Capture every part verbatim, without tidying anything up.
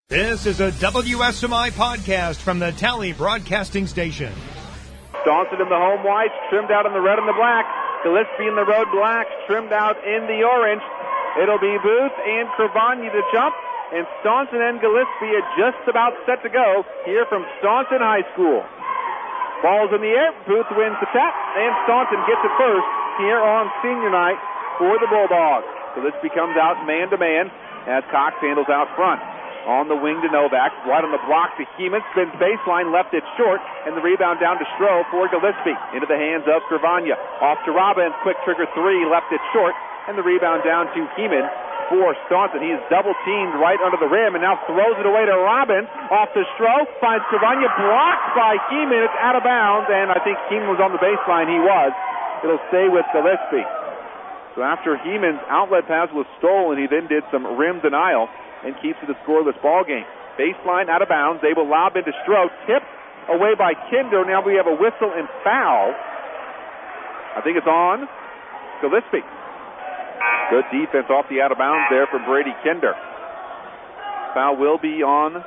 This is a W S M I podcast from the Tally Broadcasting Station. Staunton in the home whites, trimmed out in the red and the black. Gillespie in the road blacks, trimmed out in the orange. It'll be Booth and Cravagna to jump, and Staunton and Gillespie are just about set to go here from Staunton High School. Ball's in the air, Booth wins the tap, and Staunton gets it first here on senior night for the Bulldogs. Gillespie comes out man-to-man as Cox handles out front. On the wing to Novak, right on the block to Heeman, spins baseline, left it short, and the rebound down to Stroh for Gillespie. Into the hands of Cravagna. Off to Robbins, quick trigger three, left it short, and the rebound down to Heeman for Staunton. He is double-teamed right under the rim, and now throws it away to Robbins. Off to Stroh, finds Cravagna, blocked by Heeman. It's out of bounds, and I think Heeman was on the baseline. He was. It'll stay with Gillespie. So after Heeman's outlet pass was stolen, he then did some rim denial and keeps it a scoreless ball game. Baseline out of bounds. They will lob into Stroh. Tipped away by Kinder. Now we have a whistle and foul. I think it's on Gillespie. Good defense off the out of bounds there from Brady Kinder. Foul will be on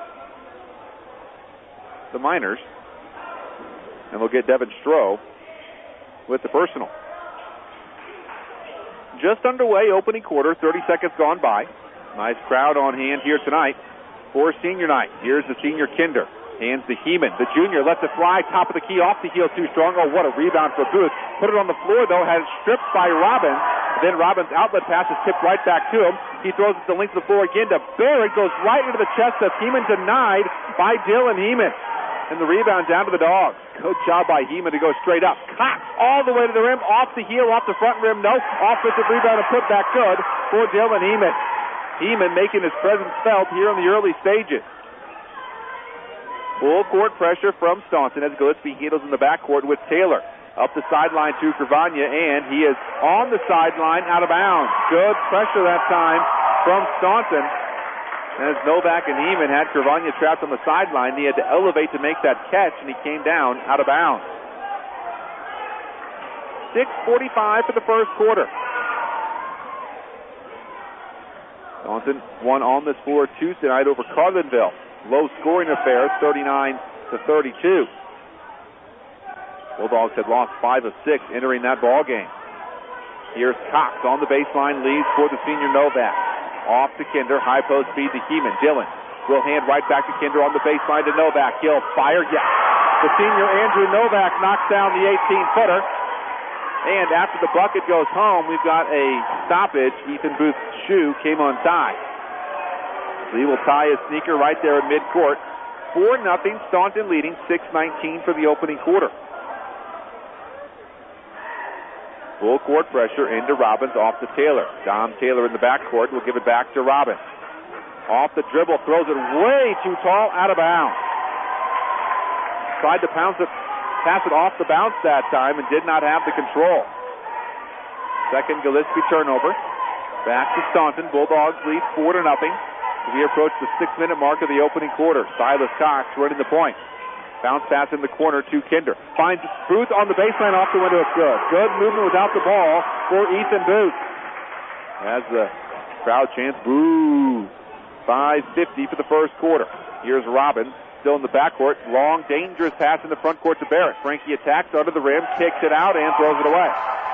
the Miners. And we'll get Devin Stroh with the personal. Just underway, opening quarter, thirty seconds gone by. Nice crowd on hand here tonight for senior night. Here's the senior Kinder. Hands to Heeman. The junior lets it fly. Top of the key, off the heel, too strong. Oh, what a rebound for Booth. Put it on the floor, though. Had it stripped by Robbins. Then Robbins' outlet pass is tipped right back to him. He throws it the length of the floor again to Barrett. Goes right into the chest of Heeman. Denied by Dylan Heeman. And the rebound down to the Dogs. Good job by Heeman to go straight up. Cox all the way to the rim. Off the heel, off the front rim. No. Offensive rebound and put back good for Dylan Heeman. Heeman making his presence felt here in the early stages. Full court pressure from Staunton as Gillespie handles in the backcourt with Taylor. Up the sideline to Cravagna, and he is on the sideline out of bounds. Good pressure that time from Staunton. As Novak and Heeman had Cravagna trapped on the sideline, he had to elevate to make that catch, and he came down out of bounds. six forty-five for the first quarter. Staunton won on this floor Tuesday night over Carlinville. Low scoring affair, thirty-nine to thirty-two. Bulldogs had lost five of six entering that ball game. Here's Cox on the baseline, leads for the senior Novak. Off to Kinder, high post feed to Heeman. Dylan will hand right back to Kinder on the baseline to Novak. He'll fire, yes. The senior Andrew Novak knocks down the eighteen-footer. And after the bucket goes home, we've got a stoppage. Ethan Booth's shoe came untied. So he will tie his sneaker right there in midcourt. four nothing, Staunton leading, six nineteen for the opening quarter. Full court pressure into Robbins, off to Taylor. Dom Taylor in the backcourt will give it back to Robbins. Off the dribble, throws it way too tall, out of bounds. Tried to pounce it, pass it off the bounce that time and did not have the control. Second Gillespie turnover. Back to Staunton. Bulldogs lead four to nothing. We approach the six-minute mark of the opening quarter. Silas Cox running the point. Bounce pass in the corner to Kinder. Finds Booth on the baseline, off the window. It's good. Good movement without the ball for Ethan Booth. As the crowd chants, boo. five fifty for the first quarter. Here's Robbins, still in the backcourt. Long, dangerous pass in the front court to Barrett. Frankie attacks under the rim, kicks it out, and throws it away.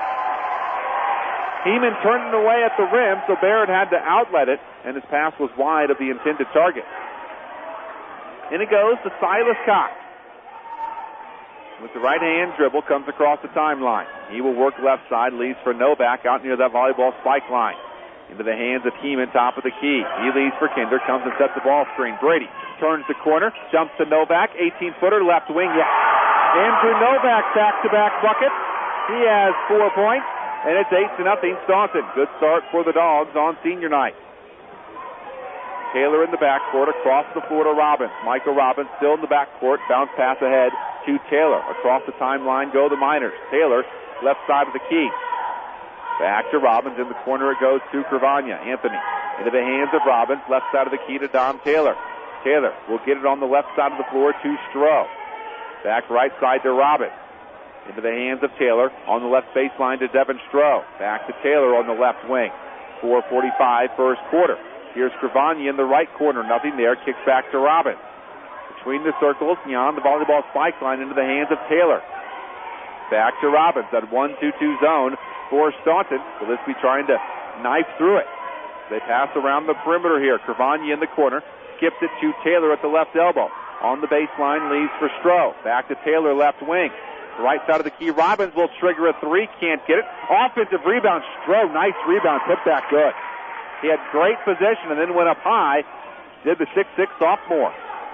Heeman turned it away at the rim, so Barrett had to outlet it, and his pass was wide of the intended target. In it goes to Silas Cox. With the right-hand dribble, comes across the timeline. He will work left side, leads for Novak out near that volleyball spike line. Into the hands of Heeman, top of the key. He leads for Kinder, comes and sets the ball screen. Brady turns the corner, jumps to Novak, eighteen-footer, left wing, yes. Andrew Novak, back-to-back bucket. He has four points, and it's eight to nothing Staunton. Good start for the Dogs on senior night. Taylor in the backcourt, across the floor to Robbins. Michael Robbins still in the backcourt, bounce pass ahead to Taylor. Across the timeline go the Miners. Taylor, left side of the key. Back to Robbins. In the corner it goes to Cravagna. Anthony into the hands of Robbins. Left side of the key to Dom Taylor. Taylor will get it on the left side of the floor to Stroh. Back right side to Robbins. Into the hands of Taylor. On the left baseline to Devin Stroh. Back to Taylor on the left wing. four forty-five first quarter. Here's Cravagna in the right corner. Nothing there. Kicks back to Robbins. Between the circles, beyond the volleyball spike line into the hands of Taylor. Back to Robbins. That one two two zone for Staunton. Gillespie trying to knife through it. They pass around the perimeter here. Cravagna in the corner. Skips it to Taylor at the left elbow. On the baseline, leaves for Stroh. Back to Taylor, left wing. Right side of the key. Robbins will trigger a three. Can't get it. Offensive rebound. Stroh, nice rebound. Tip back good. He had great position and then went up high. Did the six six sophomore.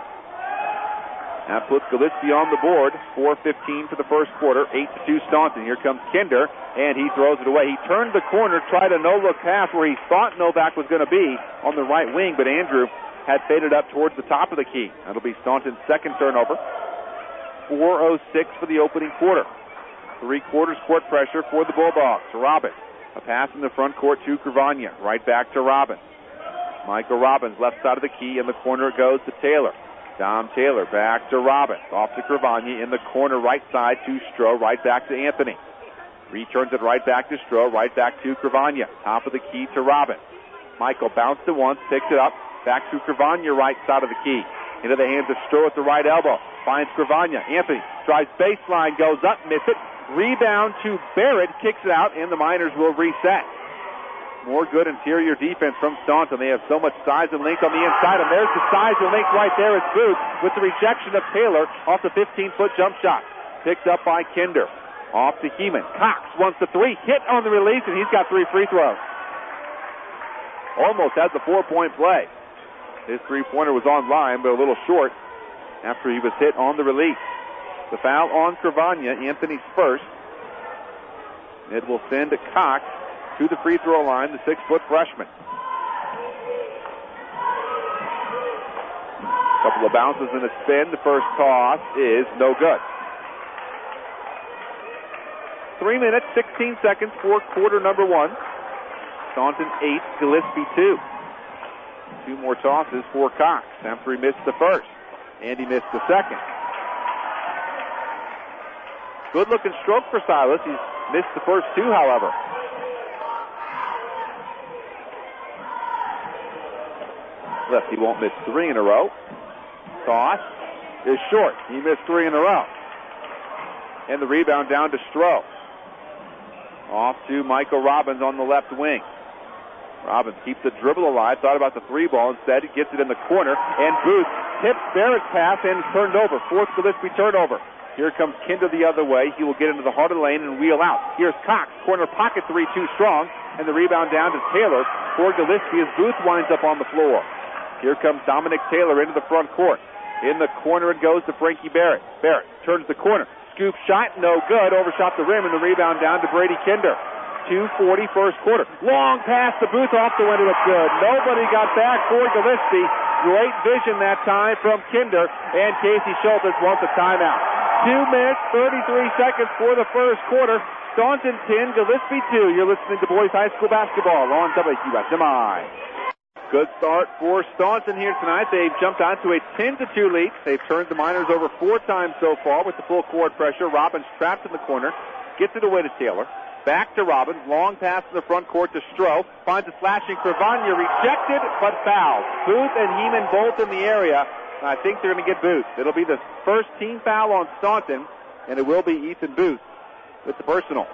That puts Gillespie on the board. four fifteen for the first quarter. eight to two Staunton. Here comes Kinder, and he throws it away. He turned the corner, tried a no-look pass where he thought Novak was going to be on the right wing, but Andrew had faded up towards the top of the key. That'll be Staunton's second turnover. four oh six for the opening quarter. Three quarters court pressure for the Bulldogs. Robbins. A pass in the front court to Cravagna. Right back to Robbins. Michael Robbins, left side of the key. In the corner it goes to Taylor. Dom Taylor back to Robbins. Off to Cravagna in the corner right side to Stroh. Right back to Anthony. Returns it right back to Stroh. Right back to Cravagna. Top of the key to Robbins. Michael bounced it once. Picks it up. Back to Cravagna right side of the key. Into the hands of Stroh at the right elbow. Finds Cravagna. Anthony drives baseline. Goes up. Miss it. Rebound to Barrett. Kicks it out. And the Miners will reset. More good interior defense from Staunton. They have so much size and length on the inside, and there's the size and length right there. It's Booth with the rejection of Taylor off the fifteen-foot jump shot. Picked up by Kinder. Off to Heeman. Cox wants the three. Hit on the release, and he's got three free throws. Almost has the four-point play. His three-pointer was on line, but a little short after he was hit on the release. The foul on Cravagna, Anthony's first. It will send to Cox to the free throw line, the six-foot freshman. Couple of bounces and a spin. The first toss is no good. Three minutes, sixteen seconds for quarter number one. Staunton eight, Gillespie two. Two more tosses for Cox after he missed the first. And he missed the second. Good-looking stroke for Silas. He's missed the first two, however. Lefty won't miss three in a row. Toss is short. He missed three in a row. And the rebound down to Stroh. Off to Michael Robbins on the left wing. Robbins keeps the dribble alive. Thought about the three ball. Instead, he gets it in the corner. And Booth tips Barrett's pass and is turned over. Fourth Gillespie turnover. Here comes Kinder the other way. He will get into the heart of the lane and wheel out. Here's Cox. Corner pocket three, too strong. And the rebound down to Taylor for Gillespie as Booth winds up on the floor. Here comes Dominic Taylor into the front court. In the corner it goes to Frankie Barrett. Barrett turns the corner. Scoop shot, no good. Overshot the rim, and the rebound down to Brady Kinder. two forty first quarter. Long pass to Booth off the window. It's good. Nobody got back for Gillespie. Great vision that time from Kinder. And Casey Schultz wants a timeout. Two minutes, thirty-three seconds for the first quarter. Staunton ten, Gillespie two. You're listening to Boys High School Basketball on W S M I. Good start for Staunton here tonight. They've jumped on to a ten to two lead. They've turned the Miners over four times so far with the full court pressure. Robbins trapped in the corner. Gets it away to Taylor. Back to Robbins. Long pass in the front court to Stroh. Finds a slashing Cravagna. Rejected, but fouled. Booth and Heeman both in the area. I think they're going to get Booth. It'll be the first team foul on Staunton, and it will be Ethan Booth with the personal.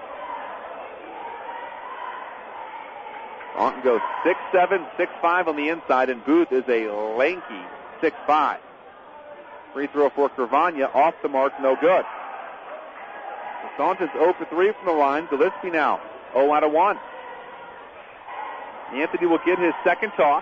Staunton goes six seven, six five on the inside, and Booth is a lanky six five. Free throw for Cravagna, off the mark, no good. So Staunton's zero for three from the line. Gillespie now zero out of one. Anthony will get his second toss.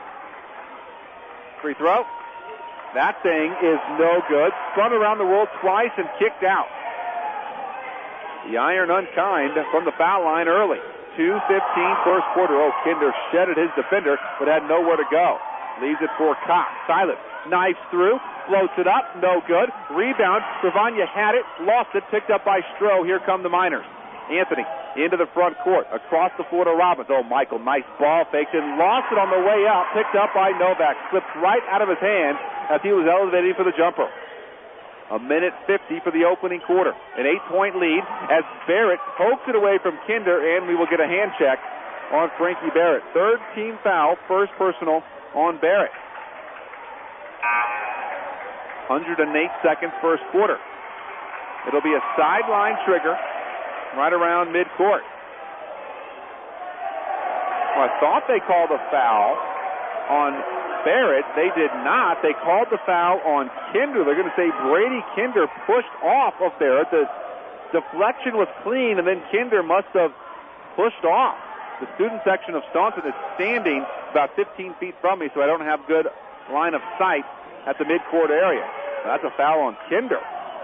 Free throw. That thing is no good. Spun around the world twice and kicked out. The iron unkind from the foul line early. two fifteen first quarter. Oh, Kinder shedded his defender, but had nowhere to go. Leaves it for Cox. Silas knifes through, floats it up, no good. Rebound. Cravagna had it, lost it, picked up by Stroh. Here come the Miners. Anthony into the front court, across the floor to Robbins. Oh, Michael, nice ball fakes and lost it on the way out. Picked up by Novak. Slipped right out of his hand as he was elevating for the jumper. A minute fifty for the opening quarter. An eight-point lead as Barrett pokes it away from Kinder, and we will get a hand check on Frankie Barrett. Third team foul, first personal on Barrett. one hundred eight seconds first quarter. It'll be a sideline trigger right around midcourt. Well, I thought they called a foul on Barrett. They did not. They called the foul on Kinder. They're going to say Brady Kinder pushed off of Barrett. The deflection was clean, and then Kinder must have pushed off. The student section of Staunton is standing about fifteen feet from me, so I don't have good line of sight at the midcourt area. That's a foul on Kinder.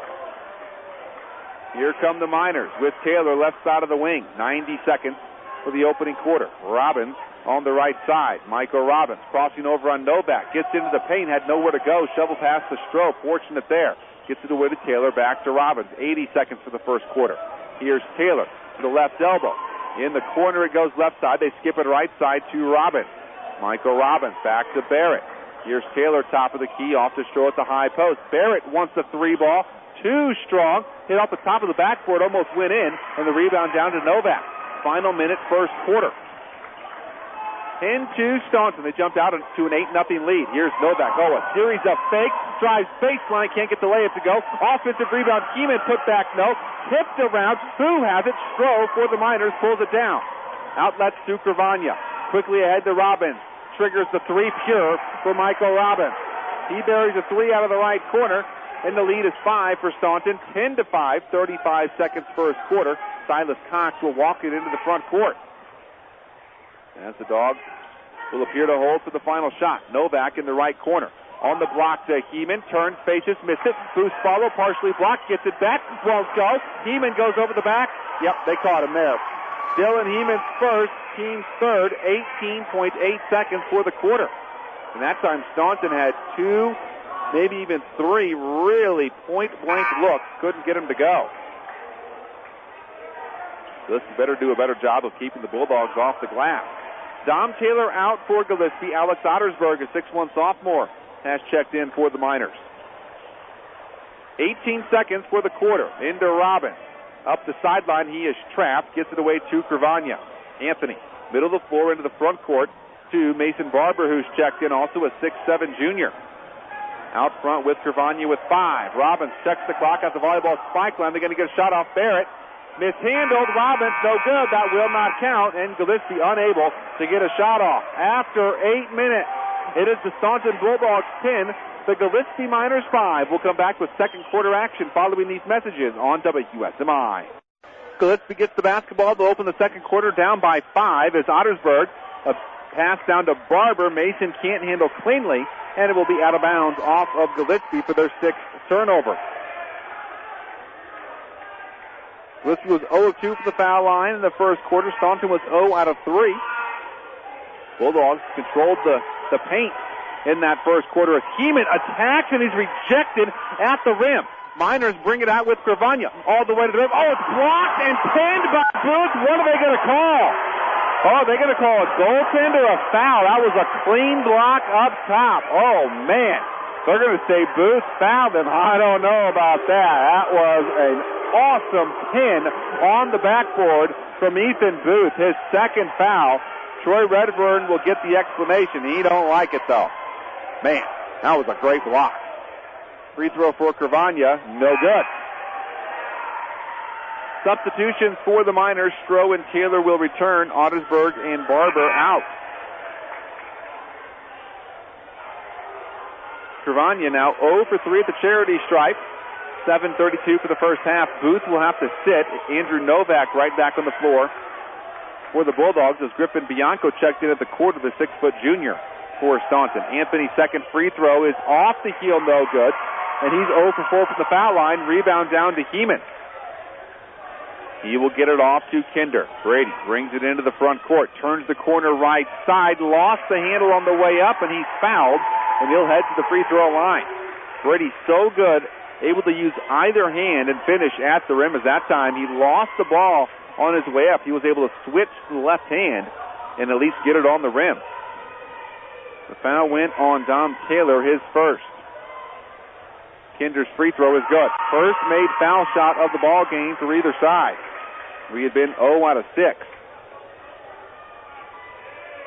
Here come the Miners with Taylor left side of the wing. ninety seconds for the opening quarter. Robbins on the right side. Michael Robbins crossing over on Novak. Gets into the paint, had nowhere to go. Shovel past the stroke. Fortunate there. Gets it away to Taylor. Back to Robbins. eighty seconds for the first quarter. Here's Taylor to the left elbow. In the corner it goes left side. They skip it right side to Robbins. Michael Robbins back to Barrett. Here's Taylor, top of the key, off the straw at the high post. Barrett wants the three ball. Too strong. Hit off the top of the backboard, almost went in, and the rebound down to Novak. Final minute, first quarter. ten two Staunton. They jumped out to an eight nothing lead. Here's Novak. Oh, a series of fakes. Drives baseline. Can't get the layup to go. Offensive rebound. Keeman put back. No. Tipped around. Who has it? Stroh for the Miners. Pulls it down. Outlets to Cravagna. Quickly ahead to Robbins. Triggers the three pure for Michael Robbins. He buries a three out of the right corner. And the lead is five for Staunton. ten to five. thirty-five seconds first quarter. Silas Cox will walk it into the front court. As the Dogs will appear to hold for the final shot. Novak in the right corner. On the block to Heeman. Turns, faces, missed it. Boost follow, partially blocked. Gets it back. Won't go. Heeman goes over the back. Yep, they caught him there. Dylan Heeman's first, team's third. eighteen point eight seconds for the quarter. And that time Staunton had two, maybe even three really point-blank looks. Couldn't get him to go. So this better do a better job of keeping the Bulldogs off the glass. Dom Taylor out for Gillespie. Alex Ottersberg, a six one sophomore, has checked in for the Miners. eighteen seconds for the quarter. Into Robbins. Up the sideline, he is trapped. Gets it away to Cravagna. Anthony, middle of the floor into the front court to Mason Barber, who's checked in, also a six seven junior. Out front with Cravagna with five. Robbins checks the clock at the volleyball spike line. They're going to get a shot off Barrett. Mishandled. Robbins, no good. That will not count. And Gillespie unable to get a shot off. After eight minutes, it is the Staunton Bulldogs ten, the Gillespie Miners five. We'll come back with second quarter action following these messages on W S M I. Gillespie gets the basketball to open the second quarter, down by five as Ottersberg, a pass down to Barber. Mason can't handle cleanly, and it will be out of bounds off of Gillespie for their sixth turnover. Gillespie was zero of two for the foul line in the first quarter. Staunton was zero out of three. Bulldogs controlled the, the paint in that first quarter as Heeman attacks and he's rejected at the rim. Miners bring it out with Cravagna all the way to the rim. Oh, it's blocked and pinned by Booth. What are they going to call? Oh, they're going to call a goaltend or a foul. That was a clean block up top. Oh, man. They're going to say Booth fouled him. I don't know about that. That was an awesome pin on the backboard from Ethan Booth. His second foul. Troy Redburn will get the explanation. He don't like it, though. Man, that was a great block. Free throw for Cravagna. No good. Substitutions for the Miners. Stroh and Taylor will return. Ottersberg and Barber out. Cravagna now zero for three at the charity stripe. seven thirty-two for the first half. Booth will have to sit. Andrew Novak right back on the floor for the Bulldogs as Griffin Bianco checked in at the court of the six-foot junior for Staunton. Anthony's second free throw is off the heel, no good. And he's zero for four from the foul line. Rebound down to Heeman. He will get it off to Kinder. Brady brings it into the front court. Turns the corner right side. Lost the handle on the way up, and he's fouled. And he'll head to the free throw line. Brady's so good, able to use either hand and finish at the rim, as that time he lost the ball on his way up. He was able to switch to the left hand and at least get it on the rim. The foul went on Dom Taylor, his first. Kinder's free throw is good. First made foul shot of the ball game for either side. We had been zero out of six.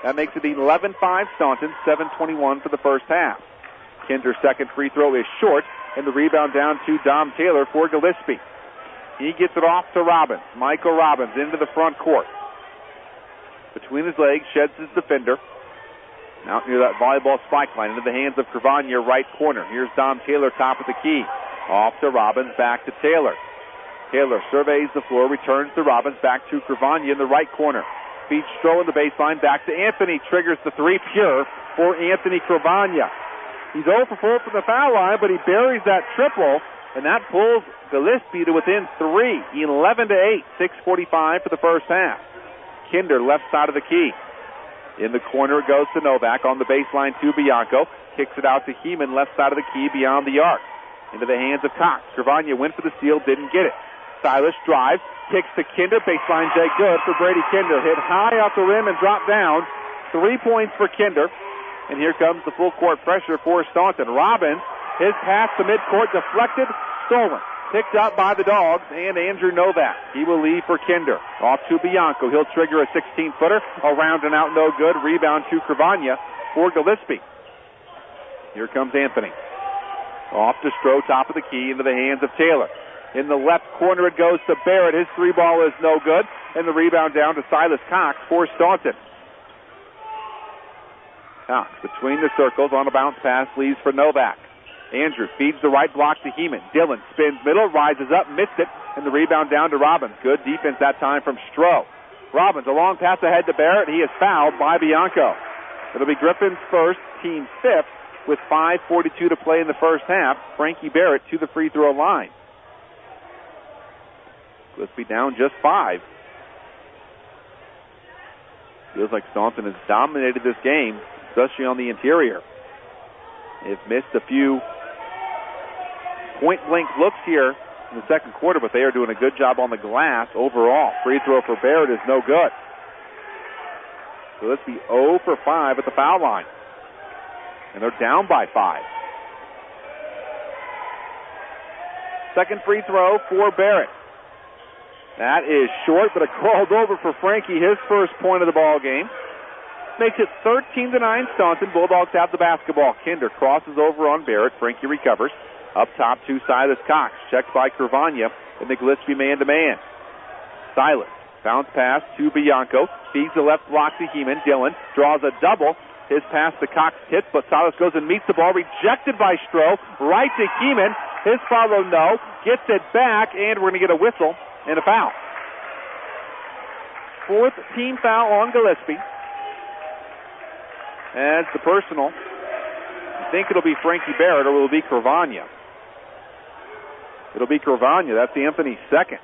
That makes it eleven five Staunton, seven twenty-one for the first half. Kinder's second free throw is short, and the rebound down to Dom Taylor for Gillespie. He gets it off to Robbins. Michael Robbins into the front court. Between his legs, sheds his defender. Out near that volleyball spike line, into the hands of Cravagna, right corner. Here's Dom Taylor, top of the key. Off to Robbins, back to Taylor. Taylor surveys the floor, returns to Robbins, back to Cravagna in the right corner. Feeds Stroh in the baseline, back to Anthony. Triggers the three, pure for Anthony Cravagna. He's zero for four from the foul line, but he buries that triple, and that pulls Gillespie to within three, eleven to eight, six forty-five for the first half. Kinder, left side of the key. In the corner it goes to Novak on the baseline to Bianco. Kicks it out to Heeman, left side of the key beyond the arc. Into the hands of Cox. Cravagna went for the steal, didn't get it. Silas drives, kicks to Kinder, baseline J good for Brady Kinder. Hit high off the rim and dropped down. Three points for Kinder. And here comes the full court pressure for Staunton. Robbins, his pass to midcourt deflected, stolen. Picked up by the Dogs and Andrew Novak. He will leave for Kinder. Off to Bianco. He'll trigger a sixteen-footer. Around and out, no good. Rebound to Cravagna for Gillespie. Here comes Anthony. Off to Stroh, top of the key, into the hands of Taylor. In the left corner it goes to Barrett. His three ball is no good. And the rebound down to Silas Cox for Staunton. Cox between the circles on a bounce pass, leaves for Novak. Andrew feeds the right block to Heeman. Dillon spins middle, rises up, missed it, and the rebound down to Robbins. Good defense that time from Stroh. Robbins, a long pass ahead to Barrett. He is fouled by Bianco. It'll be Griffin's first, team fifth, with five forty-two to play in the first half. Frankie Barrett to the free throw line. Gillespie down just five. Feels like Staunton has dominated this game, especially on the interior. They've missed a few point-blank looks here in the second quarter, but they are doing a good job on the glass overall. Free throw for Barrett is no good. So let's be zero for five at the foul line. And they're down by five. Second free throw for Barrett. That is short, but it crawled over for Frankie, his first point of the ball game. Makes it thirteen to nine Staunton. Bulldogs have the basketball. Kinder crosses over on Barrett. Frankie recovers. Up top to Silas Cox. Checked by Cravagna in the Gillespie man-to-man. Silas. Bounce pass to Bianco. Feeds the left block to Heeman. Dillon draws a double. His pass to Cox hits, but Silas goes and meets the ball. Rejected by Stroh. Right to Heeman. His follow no. Gets it back, and we're going to get a whistle and a foul. Fourth team foul on Gillespie. As the personal, I think it'll be Frankie Barrett or it'll be Cravagna. It'll be Cravagna. That's Anthony's second.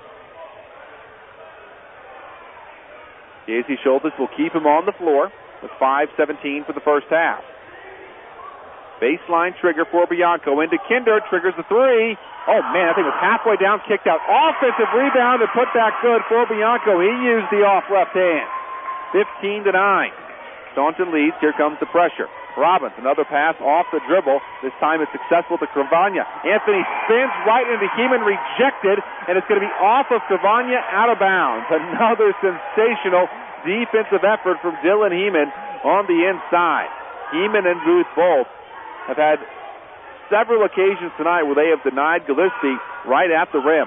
Casey Schultes will keep him on the floor with five seventeen for the first half. Baseline trigger for Bianco. Into Kinder. Triggers the three. Oh, man, I think it was halfway down. Kicked out. Offensive rebound and put back good for Bianco. He used the off left hand. fifteen to nine. Staunton leads. Here comes the pressure. Robbins, another pass off the dribble. This time it's successful to Cravagna. Anthony spins right into Heeman, rejected, and it's going to be off of Cravagna, out of bounds. Another sensational defensive effort from Dylan Heeman on the inside. Heeman and Booth both have had several occasions tonight where they have denied Gillespie right at the rim.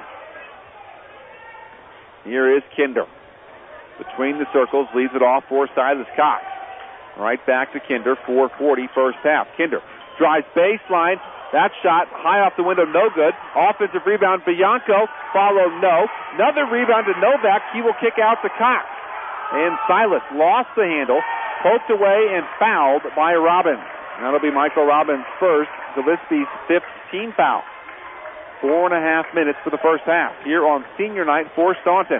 Here is Kinder. Between the circles, leads it off for Silas Cox. Right back to Kinder, four forty first half. Kinder drives baseline. That shot high off the window, no good. Offensive rebound, Bianco. Follow, no. Another rebound to Novak. He will kick out to Cox. And Silas lost the handle, poked away and fouled by Robbins. That'll be Michael Robbins' first, Gillespie's fifth team foul. Four and a half minutes for the first half here on senior night for Staunton.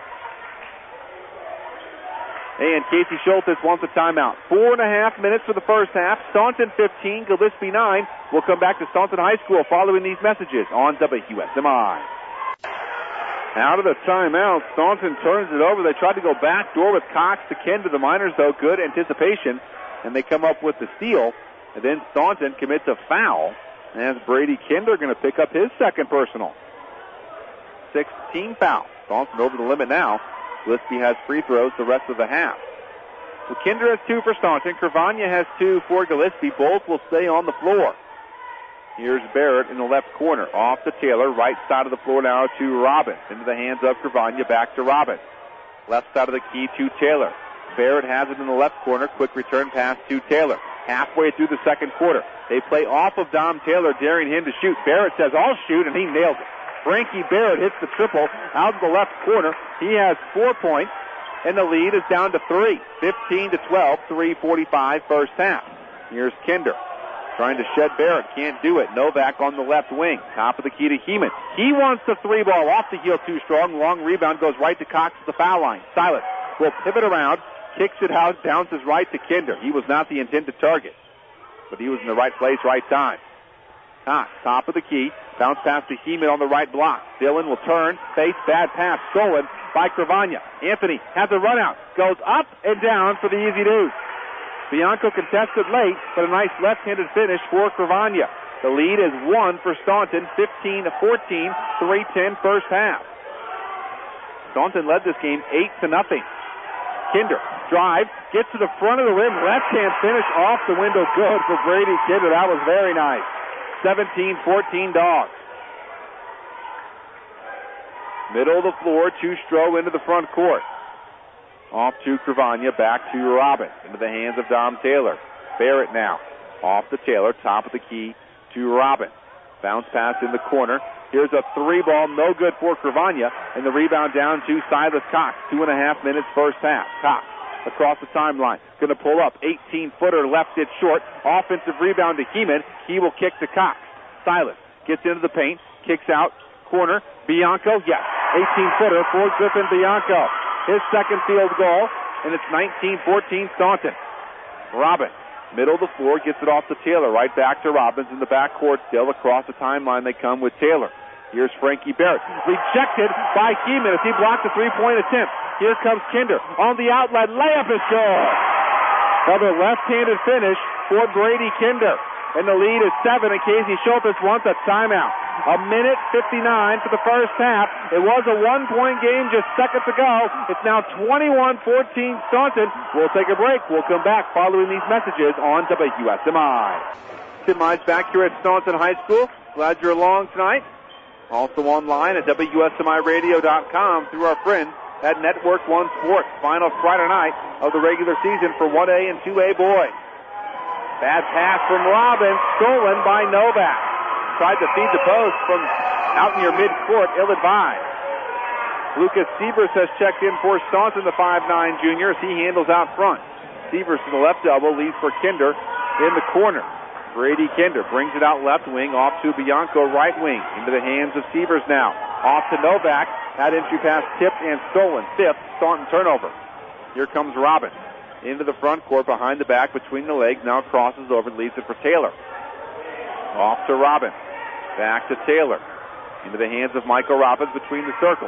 And Casey Schultes wants a timeout. Four and a half minutes for the first half. Staunton fifteen, Gillespie nine. We'll come back to Staunton High School following these messages on W S M I. Out of the timeout, Staunton turns it over. They tried to go back door with Cox to Kinder. The Miners, though, good anticipation, and they come up with the steal. And then Staunton commits a foul, as Brady Kinder going to pick up his second personal. Sixth team foul. Staunton over the limit now. Gillespie has free throws the rest of the half. Kinder has two for Staunton. Cravagna has two for Gillespie. Both will stay on the floor. Here's Barrett in the left corner. Off to Taylor. Right side of the floor now to Robbins. Into the hands of Cravagna. Back to Robbins. Left side of the key to Taylor. Barrett has it in the left corner. Quick return pass to Taylor. Halfway through the second quarter. They play off of Dom Taylor, daring him to shoot. Barrett says, I'll shoot, and he nails it. Frankie Barrett hits the triple out of the left corner. He has four points, and the lead is down to three. fifteen to twelve, three forty-five first half. Here's Kinder. Trying to shed Barrett. Can't do it. Novak on the left wing. Top of the key to Heeman. He wants the three ball off the heel too strong. Long rebound goes right to Cox at the foul line. Silas will pivot around. Kicks it out. Bounces right to Kinder. He was not the intended target, but he was in the right place, right time. Cox, top of the key. Bounce pass to Heeman on the right block. Dillon will turn. Face. Bad pass. Stolen by Cravagna. Anthony has a run out. Goes up and down for the easy deuce. Bianco contested late, but a nice left-handed finish for Cravagna. The lead is one for Staunton, fifteen to fourteen, three ten first half. Staunton led this game eight to nothing. Kinder drive, gets to the front of the rim, left-hand finish off the window, good for Brady Kinder. That was very nice. seventeen fourteen Dogs. Middle of the floor, to Stroh into the front court. Off to Cravagna, back to Robbins, into the hands of Dom Taylor. Barrett now, off to Taylor, top of the key to Robbins. Bounce pass in the corner. Here's a three ball, no good for Cravagna, and the rebound down to Silas Cox. Two and a half minutes first half. Cox across the timeline, going to pull up, eighteen footer, left it short. Offensive rebound to Heeman. He will kick to Cox. Silas gets into the paint, kicks out, corner. Bianco, yes, eighteen footer for Griffin Bianco. His second field goal, and it's nineteen fourteen Staunton. Robbins, middle of the floor, gets it off to Taylor. Right back to Robbins in the backcourt. Still across the timeline they come with Taylor. Here's Frankie Barrett. Rejected by Heeman as he blocked the three-point attempt. Here comes Kinder. On the outlet, layup is good. Another left-handed finish for Brady Kinder. And the lead is seven, and Casey Schultes wants a timeout. A minute fifty-nine for the first half. It was a one-point game just seconds ago. It's now twenty-one fourteen Staunton. We'll take a break. We'll come back following these messages on W S M I. Tim Mize back here at Staunton High School. Glad you're along tonight. Also online at W S M I radio dot com through our friends at Network One Sports. Final Friday night of the regular season for one A and two A boys. Bad pass from Robbins, stolen by Novak. Tried to feed the post from out near midcourt, ill-advised. Lucas Sievers has checked in for Staunton, the five nine junior, as he handles out front. Sievers to the left elbow, leads for Kinder in the corner. Brady Kinder brings it out left wing, off to Bianco right wing, into the hands of Sievers now. Off to Novak, that entry pass tipped and stolen. Fifth Staunton turnover. Here comes Robbins. Into the front court, behind the back, between the legs, now crosses over and leaves it for Taylor. Off to Robbins. Back to Taylor. Into the hands of Michael Robbins between the circles.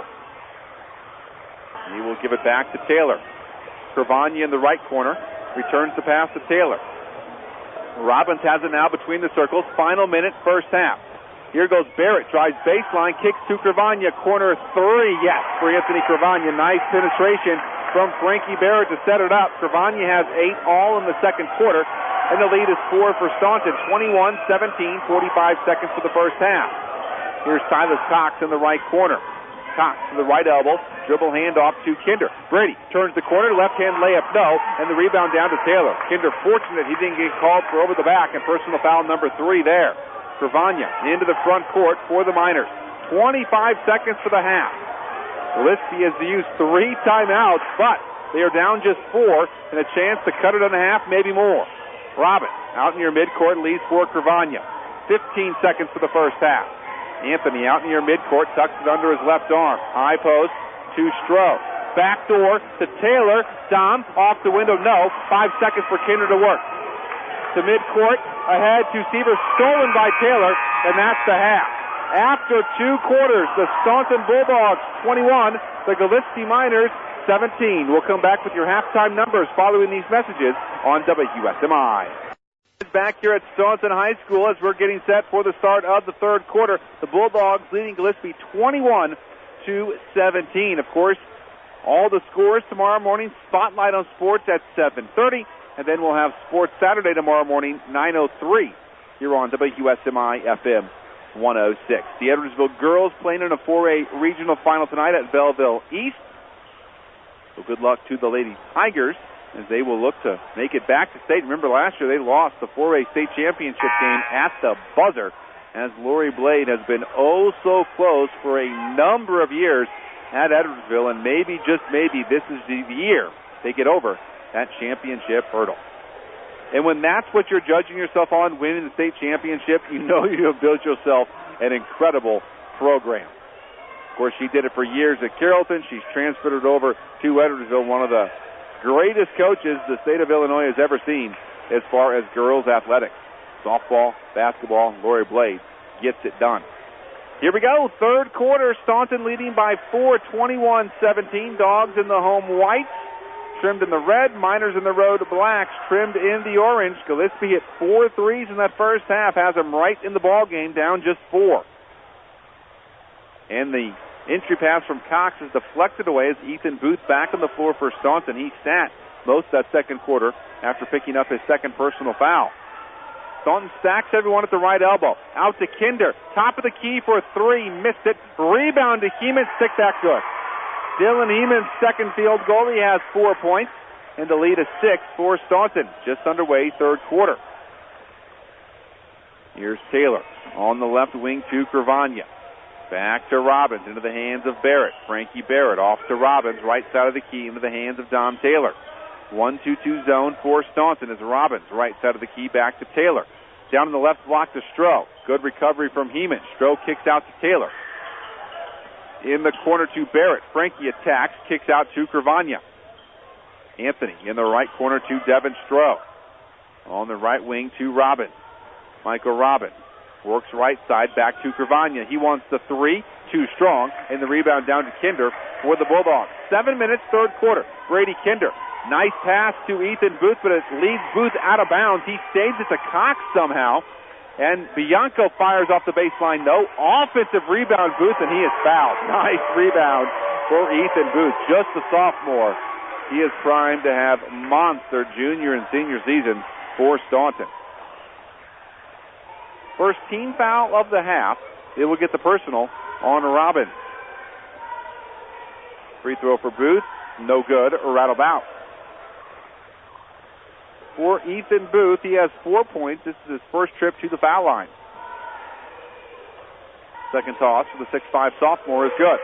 He will give it back to Taylor. Cravagna in the right corner. Returns the pass to Taylor. Robbins has it now between the circles. Final minute, first half. Here goes Barrett. Drives baseline, kicks to Cravagna. Corner three, yes, for Anthony Cravagna. Nice penetration from Frankie Barrett to set it up. Cravagna has eight all in the second quarter, and the lead is four for Staunton. twenty-one seventeen, forty-five seconds for the first half. Here's Silas Cox in the right corner. Cox to the right elbow, dribble handoff to Kinder. Brady turns the corner, left hand layup, no, and the rebound down to Taylor. Kinder fortunate he didn't get called for over the back, and personal foul number three there. Cravagna into the front court for the Miners. twenty-five seconds for the half. Gillespie has used three timeouts, but they are down just four, and a chance to cut it in half, maybe more. Robbins out near midcourt, leads for Cravagna. fifteen seconds for the first half. Anthony out near midcourt, tucks it under his left arm. High post to Stroh. Backdoor to Taylor. Dom off the window, no. Five seconds for Kinder to work. To midcourt, ahead to Sievers, stolen by Taylor, and that's the half. After two quarters, the Staunton Bulldogs twenty-one, the Gillespie Miners seventeen. We'll come back with your halftime numbers following these messages on W S M I. Back here at Staunton High School as we're getting set for the start of the third quarter. The Bulldogs leading Gillespie twenty-one to seventeen. Of course, All the scores tomorrow morning. Spotlight on Sports at seven thirty. And then we'll have Sports Saturday tomorrow morning, nine oh three, here on W S M I F M one oh six. The Edwardsville girls playing in a four A regional final tonight at Belleville East. So good luck to the Lady Tigers as they will look to make it back to state. Remember last year they lost the four A state championship game at the buzzer, as Lori Blade has been oh so close for a number of years at Edwardsville, and maybe, just maybe, this is the year they get over that championship hurdle. And when that's what you're judging yourself on, winning the state championship, you know you have built yourself an incredible program. Of course, she did it for years at Carrollton. She's transferred it over to Edwardsville, one of the greatest coaches the state of Illinois has ever seen as far as girls athletics. Softball, basketball, Lori Blade gets it done. Here we go, third quarter, Staunton leading by four, twenty-one seventeen. Dogs in the home whites, trimmed in the red. Miners in the road blacks, trimmed in the orange. Gillespie hit four threes in that first half, has them right in the ball game, down just four. And the entry pass from Cox is deflected away as Ethan Booth back on the floor for Staunton. He sat most of that second quarter after picking up his second personal foul. Staunton stacks everyone at the right elbow. Out to Kinder. Top of the key for three. Missed it. Rebound to Heeman. Stick that good. Dylan Heeman's second field goal. He has four points. And the lead is six for Staunton. Just underway, third quarter. Here's Taylor on the left wing to Cravagna. Back to Robbins into the hands of Barrett. Frankie Barrett off to Robbins. Right side of the key into the hands of Dom Taylor. one two two zone for Staunton as Robbins, right side of the key, back to Taylor. Down in the left block to Stroh. Good recovery from Heeman. Stroh kicks out to Taylor. In the corner to Barrett. Frankie attacks, kicks out to Cravagna. Anthony in the right corner to Devin Stroh. On the right wing to Robbins. Michael Robbins works right side back to Cravagna. He wants the three, too strong, and the rebound down to Kinder for the Bulldogs. Seven minutes, third quarter. Brady Kinder. Nice pass to Ethan Booth, but it leads Booth out of bounds. He saves it to Cox somehow. And Bianco fires off the baseline. No offensive rebound, Booth, and he is fouled. Nice rebound for Ethan Booth. Just a sophomore. He is primed to have monster junior and senior seasons for Staunton. First team foul of the half. It will get the personal on Robbins. Free throw for Booth. No good. Or rattled out. For Ethan Booth, he has four points. This is his first trip to the foul line. Second toss for the six five sophomore is good.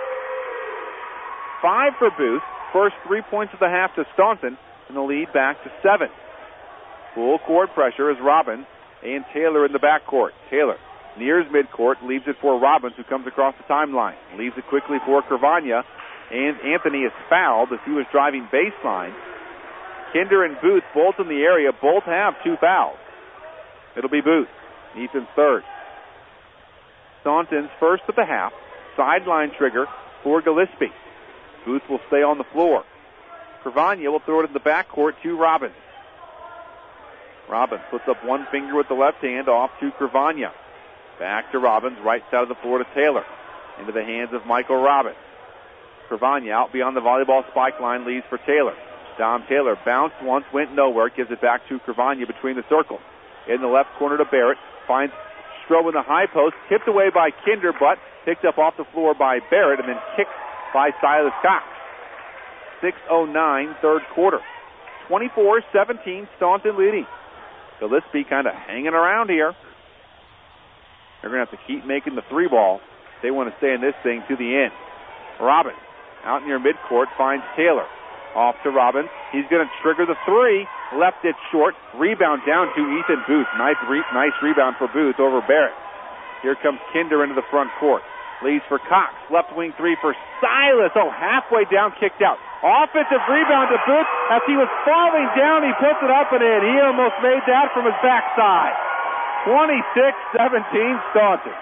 Five for Booth. First three points of the half to Staunton, and the lead back to seven. Full court pressure is Robbins and Taylor in the backcourt. Taylor nears midcourt, leaves it for Robbins, who comes across the timeline. Leaves it quickly for Cravagna, and Anthony is fouled as he was driving baseline. Kinder and Booth both in the area, both have two fouls. It'll be Booth, Ethan's third. Staunton's first of the half, sideline trigger for Gillespie. Booth will stay on the floor. Cravagna will throw it in the backcourt to Robbins. Robbins puts up one finger with the left hand off to Cravagna. Back to Robbins, right side of the floor to Taylor. Into the hands of Michael Robbins. Cravagna out beyond the volleyball spike line, leads for Taylor. Dom Taylor bounced once, went nowhere, gives it back to Cravagna between the circles. In the left corner to Barrett, finds Stroh in the high post, tipped away by Kinder, but picked up off the floor by Barrett, and then kicked by Silas Cox. six oh nine, third quarter. twenty-four seventeen, Staunton leading. Gillespie kind of hanging around here. They're going to have to keep making the three ball. They want to stay in this thing to the end. Robbins, out near midcourt, finds Taylor. Off to Robbins. He's going to trigger the three. Left it short. Rebound down to Ethan Booth. Nice, re- nice rebound for Booth over Barrett. Here comes Kinder into the front court. Leads for Cox. Left wing three for Silas. Oh, halfway down, kicked out. Offensive rebound to Booth. As he was falling down, he puts it up and in. He almost made that from his backside. twenty-six seventeen Staunton.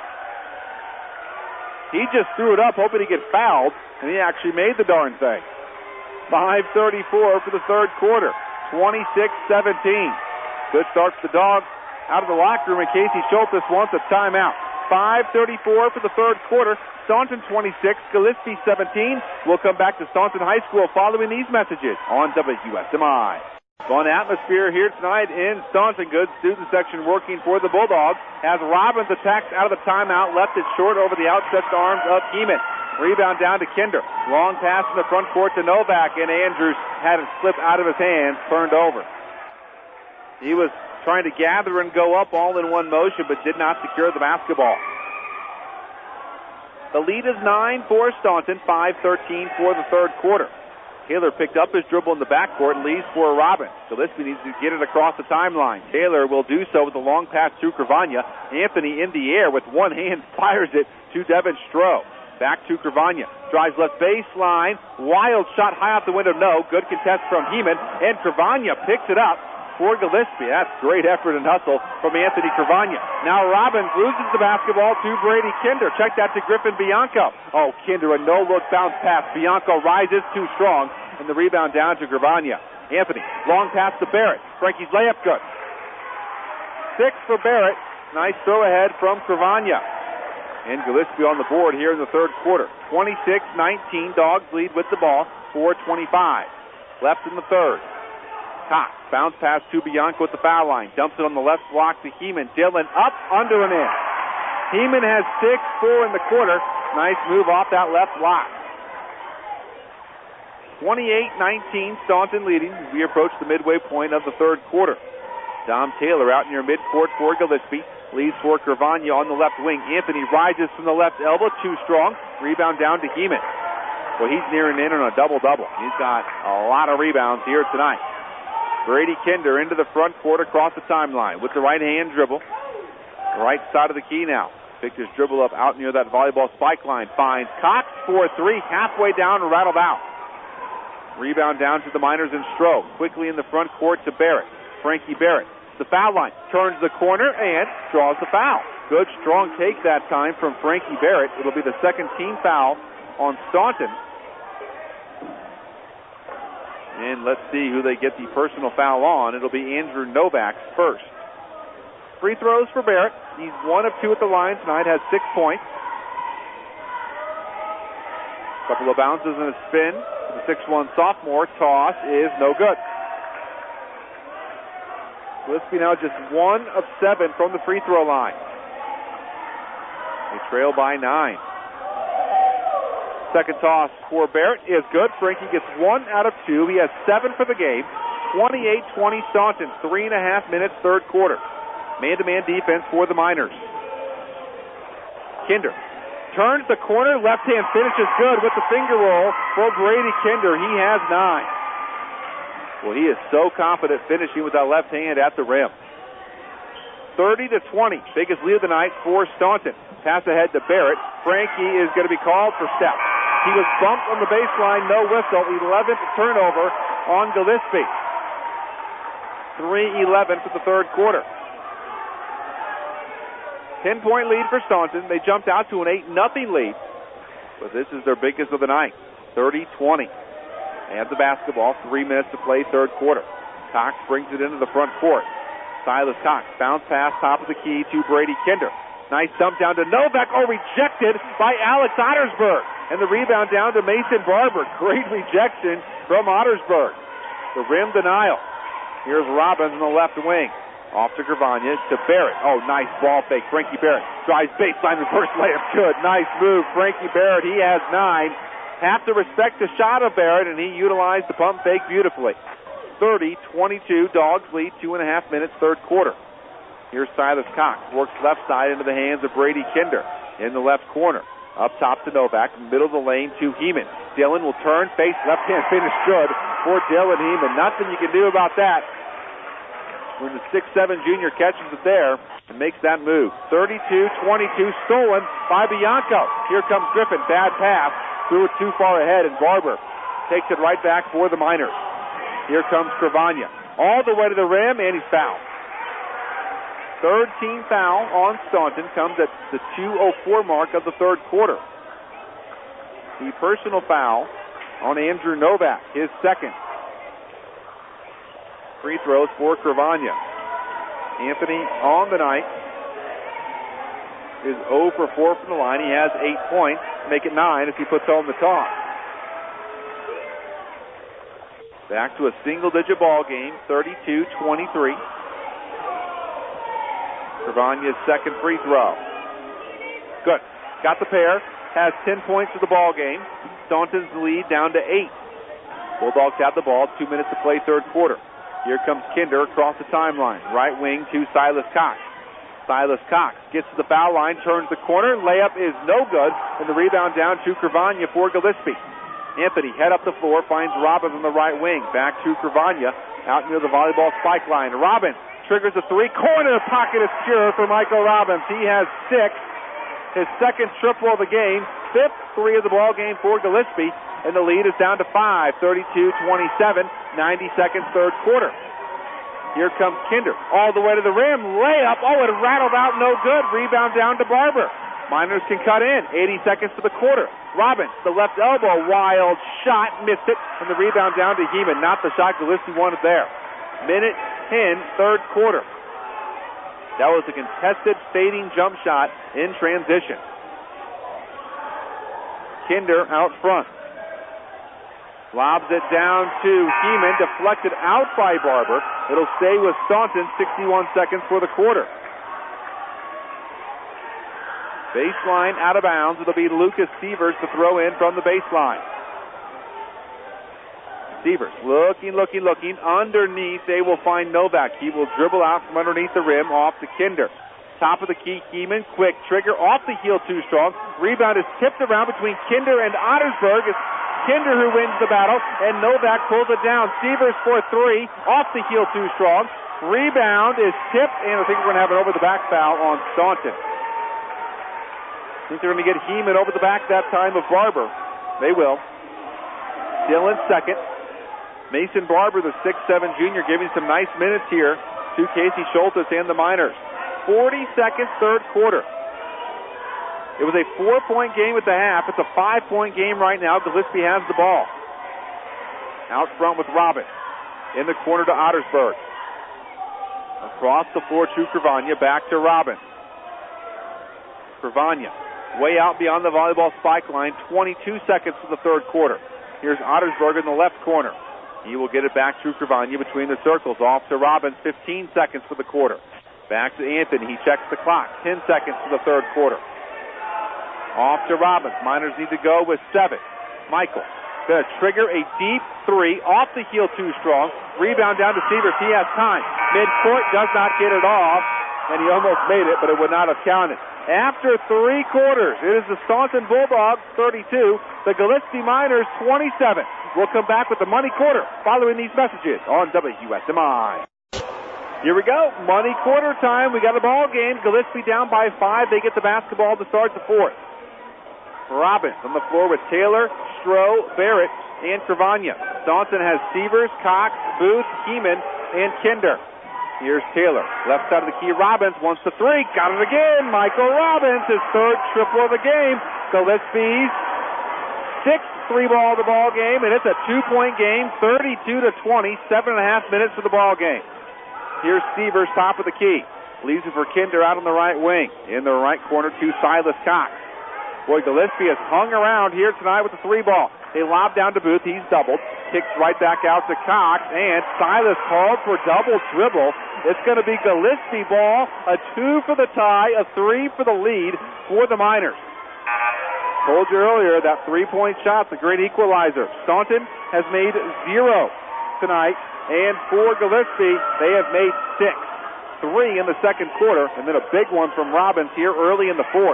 He just threw it up hoping to get fouled, and he actually made the darn thing. five thirty-four for the third quarter. twenty-six seventeen. Good start for the Dogs. Out of the locker room, and Casey Schultes wants a timeout. five thirty-four for the third quarter. Staunton twenty-six, Gillespie seventeen. We'll come back to Staunton High School following these messages on W S M I. Fun atmosphere here tonight in Staunton. Good student section working for the Bulldogs as Robbins attacks out of the timeout, left it short over the outstretched arms of Heeman. Rebound down to Kinder. Long pass in the front court to Novak, and Andrews had it slip out of his hands, turned over. He was trying to gather and go up all in one motion, but did not secure the basketball. The lead is nine for Staunton, five thirteen for the third quarter. Taylor picked up his dribble in the backcourt and leaves for Robbins. Gillespie needs to get it across the timeline. Taylor will do so with a long pass to Cravagna. Anthony in the air with one hand fires it to Devin Stroh. Back to Cravagna. Drives left baseline. Wild shot high out the window. No. Good contest from Heeman. And Cravagna picks it up for Gillespie. That's great effort and hustle from Anthony Cravagna. Now Robbins loses the basketball to Brady Kinder. Check that to Griffin Bianco. Oh, Kinder, a no-look bounce pass. Bianco rises too strong. And the rebound down to Cravagna. Anthony, long pass to Barrett. Frankie's layup good. Six for Barrett. Nice throw ahead from Cravagna. And Gillespie on the board here in the third quarter. twenty-six nineteen, Dogs lead with the ball. four twenty-five left in the third. Cox, bounce pass to Bianco at the foul line. Dumps it on the left block to Heeman. Dillon up, under and in. Heeman has six, four in the quarter. Nice move off that left block. twenty-eight nineteen, Staunton leading as we approach the midway point of the third quarter. Dom Taylor out near midcourt for Gillespie. Leads for Cravagna on the left wing. Anthony rises from the left elbow, too strong. Rebound down to Heeman. Well, he's nearing in on a double-double. He's got a lot of rebounds here tonight. Brady Kinder into the front court across the timeline with the right-hand dribble. Right side of the key now. Picked his dribble up out near that volleyball spike line. Finds Cox for three, halfway down and rattled out. Rebound down to the Miners and Stroh. Quickly in the front court to Barrett. Frankie Barrett. The foul line, turns the corner and draws the foul. Good strong take that time from Frankie Barrett. It'll be the second team foul on Staunton. And let's see who they get the personal foul on. It'll be Andrew Novak's first. Free throws for Barrett. He's one of two at the line tonight, has six points. Couple of bounces and a spin. The six one sophomore toss is no good. Gillespie now just one of seven from the free throw line. They trail by nine. Second toss for Barrett is good. Frankie gets one out of two. He has seven for the game. twenty-eight twenty Staunton. Three and a half minutes, third quarter. Man-to-man defense for the Miners. Kinder turns the corner. Left hand finishes good with the finger roll for Brady Kinder. He has nine. Well, he is so confident finishing with that left hand at the rim. thirty to twenty, biggest lead of the night for Staunton. Pass ahead to Barrett. Frankie is going to be called for step. He was bumped on the baseline, no whistle. eleventh turnover on Gillespie. three eleven for the third quarter. ten-point lead for Staunton. They jumped out to an eight nothing lead. But this is their biggest of the night. thirty twenty. They have the basketball. Three minutes to play, third quarter. Cox brings it into the front court. Silas Cox, bounce pass, top of the key to Brady Kinder. Nice dump down to Novak. Oh, rejected by Alex Ottersberg. And the rebound down to Mason Barber. Great rejection from Ottersberg. The rim denial. Here's Robbins on the left wing. Off to Cravagna, to Barrett. Oh, nice ball fake. Frankie Barrett drives baseline, reverse layup. Good. Nice move. Frankie Barrett, he has nine. Have to respect the shot of Barrett, and he utilized the pump fake beautifully. thirty twenty-two, Dogs lead, two and a half minutes, third quarter. Here's Silas Cox, works left side into the hands of Brady Kinder in the left corner. Up top to Novak, middle of the lane to Heeman. Dillon will turn, face, left hand finish good for Dylan Heeman. Nothing you can do about that when the six seven junior catches it there and makes that move. thirty-two twenty-two, stolen by Bianco. Here comes Griffin, bad pass. Threw it too far ahead, and Barber takes it right back for the Miners. Here comes Cravagna. All the way to the rim, and he's fouled. Third team foul on Staunton comes at the two oh four mark of the third quarter. The personal foul on Andrew Novak, his second. Free throws for Cravagna. Anthony on the night. is zero for four from the line. He has eight points, make it nine as he puts home the toss. Back to a single-digit ball game, thirty-two twenty-three. Cravagna's second free throw. Good. Got the pair. Has ten points to the ball game. Staunton's lead down to eight. Bulldogs have the ball. Two minutes to play third quarter. Here comes Kinder across the timeline. Right wing to Silas Cox. Silas Cox gets to the foul line, turns the corner. Layup is no good. And the rebound down to Cravagna for Gillespie. Anthony head up the floor, finds Robbins on the right wing. Back to Cravagna, out near the volleyball spike line. Robbins triggers a three. Corner pocket is secure for Michael Robbins. He has six. His second triple of the game. Fifth three of the ball game for Gillespie. And the lead is down to five. thirty-two twenty-seven. ninety seconds third quarter. Here comes Kinder. All the way to the rim. Layup. Oh, it rattled out. No good. Rebound down to Barber. Miners can cut in. eighty seconds to the quarter. Robbins, the left elbow, wild shot, missed it, and the rebound down to Heeman. Not the shot Gillespie wanted there. Minute ten, third quarter. That was a contested fading jump shot in transition. Kinder out front. Lobs it down to Heeman, deflected out by Barber. It'll stay with Staunton, sixty-one seconds for the quarter. Baseline out of bounds. It'll be Lucas Severs to throw in from the baseline. Severs looking, looking, looking. Underneath, they will find Novak. He will dribble out from underneath the rim off to Kinder. Top of the key, Heeman. Quick trigger off the heel, too strong. Rebound is tipped around between Kinder and Ottersberg. It's Kinder who wins the battle, and Novak pulls it down. Severs for three, off the heel, too strong. Rebound is tipped, and I think we're going to have an over-the-back foul on Staunton. I think they're going to get Heeman over the back that time of Barber. They will. Still in second. Mason Barber, the six seven junior, giving some nice minutes here to Casey Schultes and the Miners. forty seconds, third quarter. It was a four-point game at the half. It's a five-point game right now. Gillespie has the ball. Out front with Robin. In the corner to Ottersberg. Across the floor to Cravagna. Back to Robin. Cravagna. Way out beyond the volleyball spike line. twenty-two seconds to the third quarter. Here's Ottersberg in the left corner. He will get it back to Cravagna between the circles. Off to Robbins. fifteen seconds for the quarter. Back to Anthony. He checks the clock. ten seconds to the third quarter. Off to Robbins. Miners need to go with seven. Michael going to trigger a deep three. Off the heel, too strong. Rebound down to Severs. He has time. Midcourt does not get it off. And he almost made it, but it would not have counted. After three quarters, it is the Staunton Bulldogs thirty-two, the Gillespie Miners twenty-seven. We'll come back with the Money Quarter following these messages on W S M I. Here we go, Money Quarter time. We got a ball game. Gillespie down by five. They get the basketball to start the fourth. Robbins on the floor with Taylor, Stroh, Barrett, and Cravagna. Staunton has Severs, Cox, Booth, Heeman, and Kinder. Here's Taylor. Left side of the key. Robbins wants the three. Got it again. Michael Robbins, his third triple of the game. Gillespie's sixth three ball of the ball game, and it's a two-point game, thirty-two to twenty, seven and a half minutes for the ball game. Here's Severs, top of the key. Leaves it for Kinder out on the right wing. In the right corner to Silas Cox. Boy, Gillespie has hung around here tonight with the three ball. They lob down to Booth. He's doubled. Kicks right back out to Cox, and Silas called for double dribble. It's going to be Gillespie ball, a two for the tie, a three for the lead for the Miners. Told you earlier that three-point shot's a great equalizer. Staunton has made zero tonight, and for Gillespie, they have made six. Three in the second quarter, and then a big one from Robbins here early in the fourth.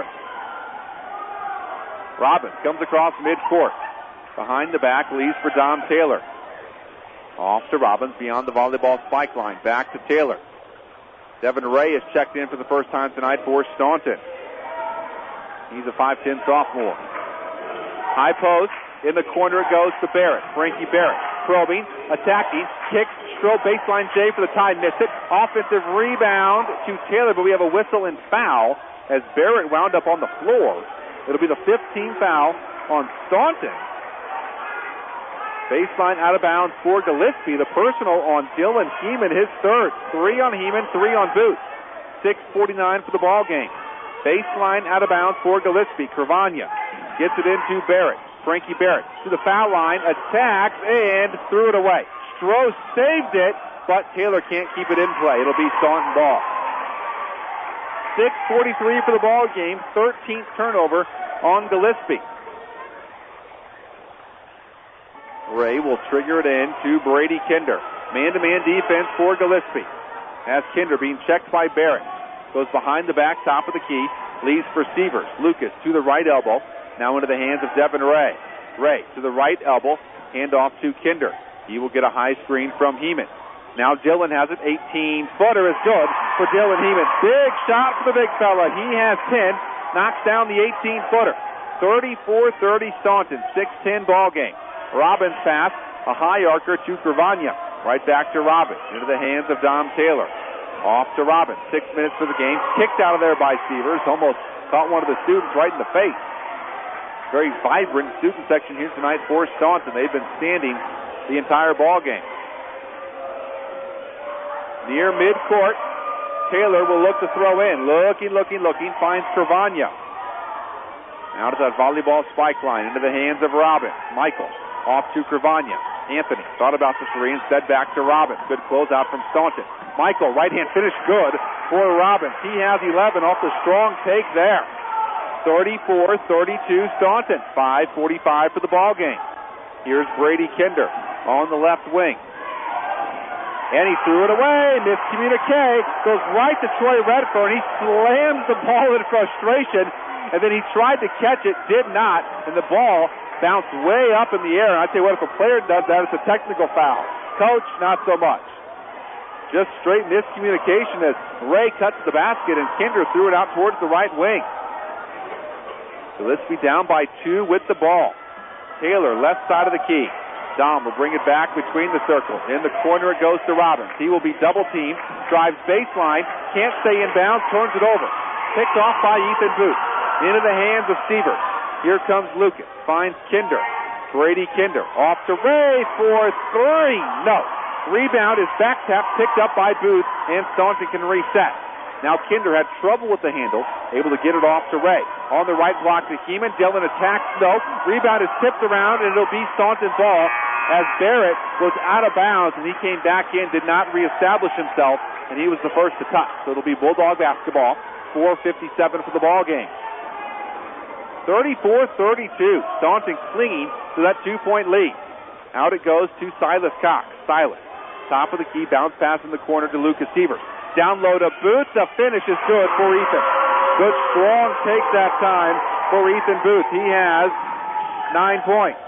Robbins comes across midcourt. Behind the back, leaves for Dom Taylor. Off to Robbins beyond the volleyball spike line. Back to Taylor. Devin Ray is checked in for the first time tonight for Staunton. He's a five ten sophomore. High post. In the corner it goes to Barrett. Frankie Barrett probing, attacking, kicks, Stroh baseline J for the tie, missed it. Offensive rebound to Taylor, but we have a whistle and foul as Barrett wound up on the floor. It'll be the fifteenth foul on Staunton. Baseline out of bounds for Gillespie. The personal on Dylan Heeman, his third. Three on Heeman, three on Booth. six forty-nine for the ball game. Baseline out of bounds for Gillespie. Cravagna gets it into Barrett. Frankie Barrett to the foul line, attacks, and threw it away. Stroh saved it, but Taylor can't keep it in play. It'll be Staunton ball. six forty-three for the ball game, thirteenth turnover on Gillespie. Ray will trigger it in to Brady Kinder. Man-to-man defense for Gillespie. As Kinder being checked by Barrett. Goes behind the back, top of the key. Leaves for Sievers. Lucas to the right elbow. Now into the hands of Devin Ray. Ray to the right elbow. Hand off to Kinder. He will get a high screen from Heeman. Now Dillon has it. eighteen-footer is good for Dylan Heeman. Big shot for the big fella. He has ten. Knocks down the eighteen-footer. thirty-four thirty Staunton. six ten ball game. Robbins pass. A high archer to Cravagna. Right back to Robbins. Into the hands of Dom Taylor. Off to Robbins. Six minutes for the game. Kicked out of there by Sievers. Almost caught one of the students right in the face. Very vibrant student section here tonight for Staunton. They've been standing the entire ball game. Near midcourt, Taylor will look to throw in. Looking, looking, looking. Finds Cravagna. Out of that volleyball spike line. Into the hands of Robbins. Michael. Off to Cravagna. Anthony thought about the three, instead back to Robbins. Good closeout from Staunton. Michael, right hand finish good for Robbins. He has eleven off the strong take there. thirty-four thirty-two Staunton. five forty-five for the ball game. Here's Brady Kinder on the left wing. And he threw it away. Miscommunique. Goes right to Troy Redfern. He slams the ball in frustration. And then he tried to catch it, did not. And the ball bounced way up in the air. And I tell you what, if a player does that, it's a technical foul. Coach, not so much. Just straight miscommunication as Ray cuts the basket and Kinder threw it out towards the right wing. Gillespie down by two with the ball. Taylor, left side of the key. Dom will bring it back between the circles. In the corner it goes to Robbins. He will be double teamed. Drives baseline. Can't stay in bounds. Turns it over. Picked off by Ethan Booth. Into the hands of Sievers. Here comes Lucas. Finds Kinder. Brady Kinder. Off to Ray for three. No. Rebound is back tap. Picked up by Booth. And Staunton can reset. Now Kinder had trouble with the handle. Able to get it off to Ray. On the right block to Heeman. Dillon attacks. No. Rebound is tipped around and it'll be Staunton ball as Barrett was out of bounds and he came back in, did not reestablish himself, and he was the first to touch. So it'll be Bulldog basketball. four fifty-seven for the ball game. thirty-four thirty-two. Staunton clinging to that two-point lead. Out it goes to Silas Cox. Silas. Top of the key. Bounce pass in the corner to Lucas Sievers. Down low to Booth. The finish is good for Ethan. Good strong take that time for Ethan Booth. He has nine points.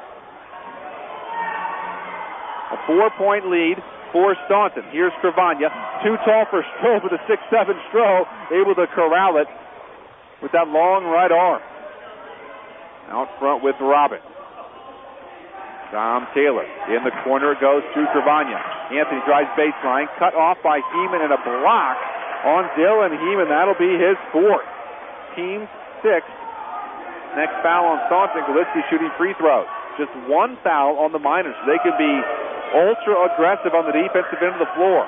A four-point lead for Staunton. Here's Cravagna. Too tall for Stroh, but a six seven Stroh able to corral it with that long right arm. Out front with Robbins. Dom Taylor. In the corner it goes to Cravagna. Anthony drives baseline. Cut off by Heeman and a block on Dylan Heeman. That'll be his fourth. Team sixth. Next foul on Staunton. Gillespie shooting free throws. Just one foul on the Miners. So they could be ultra aggressive on the defensive end of the floor.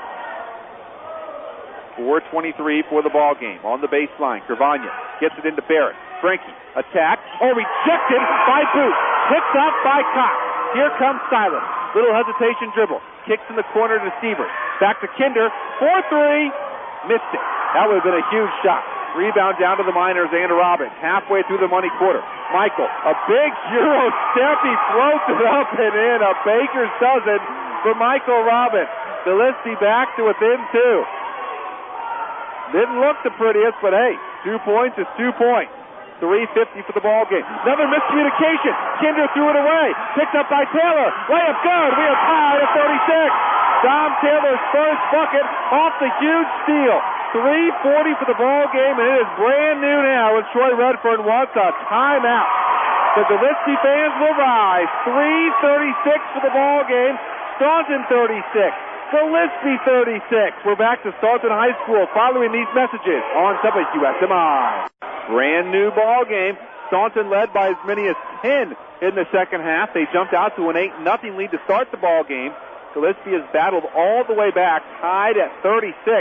four twenty-three for the ball game. On the baseline, Cravagna gets it into Barrett. Frankie, attack. Oh, rejected by Booth. Picked up by Cox. Here comes Silas. Little hesitation dribble. Kicks in the corner to Sievers. Back to Kinder. four three. Missed it. That would have been a huge shot. Rebound down to the Miners and Robbins. Halfway through the money quarter. Michael, a big Euro step. He floats it up and in. A baker's dozen for Michael Robbins. Gillespie back to within two. Didn't look the prettiest, but hey, two points is two points. three fifty for the ball game. Another miscommunication. Kinder threw it away. Picked up by Taylor. Layup good. We are tied at thirty-six. Dom Taylor's first bucket off the huge steal. three forty for the ball game, and it is brand new now as Troy Redfern wants a timeout. The Gillespie fans will rise. three thirty-six for the ball game. Staunton thirty-six. Gillespie thirty-six. We're back to Staunton High School following these messages on W S M I. Brand new ball game. Staunton led by as many as ten in the second half. They jumped out to an eight nothing lead to start the ball game. Gillespie has battled all the way back, tied at thirty-six.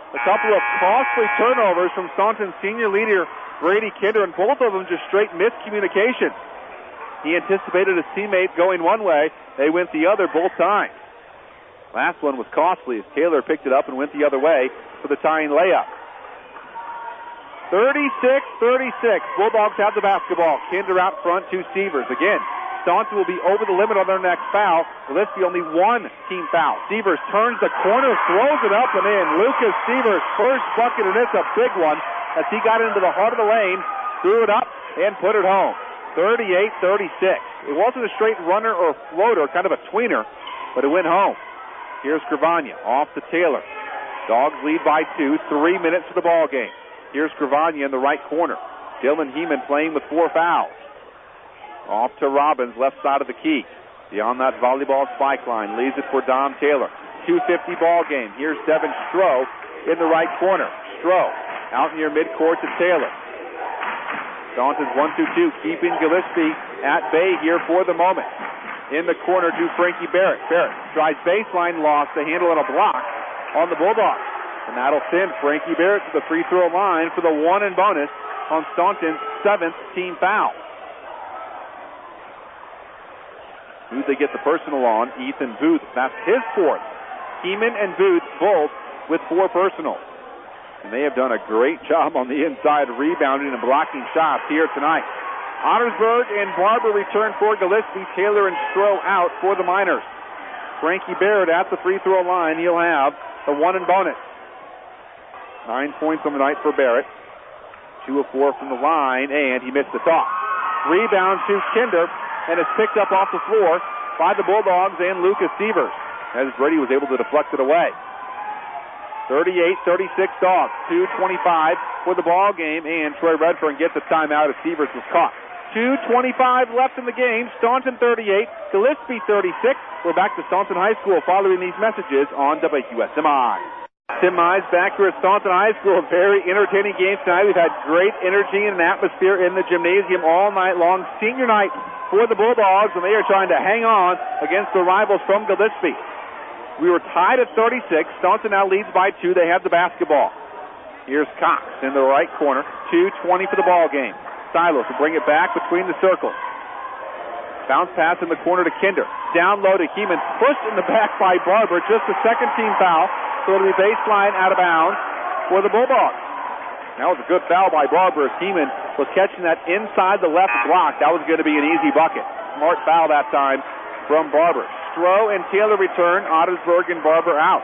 a couple of costly turnovers from Staunton senior leader Brady Kinder, and both of them just straight miscommunication. He anticipated his teammate going one way. They went the other both times. Last one was costly as Taylor picked it up and went the other way for the tying layup. thirty-six thirty-six. Bulldogs have the basketball. Kinder out front to Stevers. Again, Staunton will be over the limit on their next foul. Gillespie only one team foul. Stevers turns the corner, throws it up and in. Lucas Stevers, first bucket, and it's a big one as he got into the heart of the lane, threw it up, and put it home. thirty-eight thirty-six. It wasn't a straight runner or floater, kind of a tweener, but it went home. Here's Gravagna off to Taylor. Dogs lead by two, three minutes to the ball game. Here's Gravagna in the right corner. Dylan Heeman playing with four fouls. Off to Robbins, left side of the key. Beyond that volleyball spike line, leaves it for Dom Taylor. two fifty ball game. Here's Devin Stroh in the right corner. Stroh out near midcourt to Taylor. Staunton's one two two, keeping Gillespie at bay here for the moment. In the corner to Frankie Barrett. Barrett tries baseline, lost the handle and a block on the Bulldogs. And that'll send Frankie Barrett to the free throw line for the one and bonus on Staunton's seventh team foul. Who they get the personal on? Ethan Booth. That's his fourth. Heeman and Booth both with four personals. And they have done a great job on the inside rebounding and blocking shots here tonight. Ottersburg and Barber return for Gillespie. Taylor and Stroh out for the Miners. Frankie Barrett at the free throw line. He'll have the one and bonus. Nine points on the night for Barrett. Two of four from the line, and he missed the toss. Rebound to Kinder, and it's picked up off the floor by the Bulldogs and Lucas Stevers, as Brady was able to deflect it away. thirty-eight thirty-six Dogs. two twenty-five for the ball game, and Troy Redfern gets a timeout as Stevers was caught. two twenty-five left in the game. Staunton thirty-eight, Gillespie thirty-six. We're back to Staunton High School following these messages on W S M I. Tim Mize back here at Staunton High School. A very entertaining game tonight. We've had great energy and an atmosphere in the gymnasium all night long. Senior night for the Bulldogs, and they are trying to hang on against the rivals from Gillespie. We were tied at thirty-six. Staunton now leads by two. They have the basketball. Here's Cox in the right corner. two twenty for the ball game. Silos will bring it back between the circles. Bounce pass in the corner to Kinder. Down low to Heeman. Pushed in the back by Barber. Just a second team foul. So it'll be baseline out of bounds for the Bulldogs. That was a good foul by Barber as Heeman was catching that inside the left block. That was going to be an easy bucket. Smart foul that time from Barber. Stroh and Taylor return. Ottersburg and Barber out.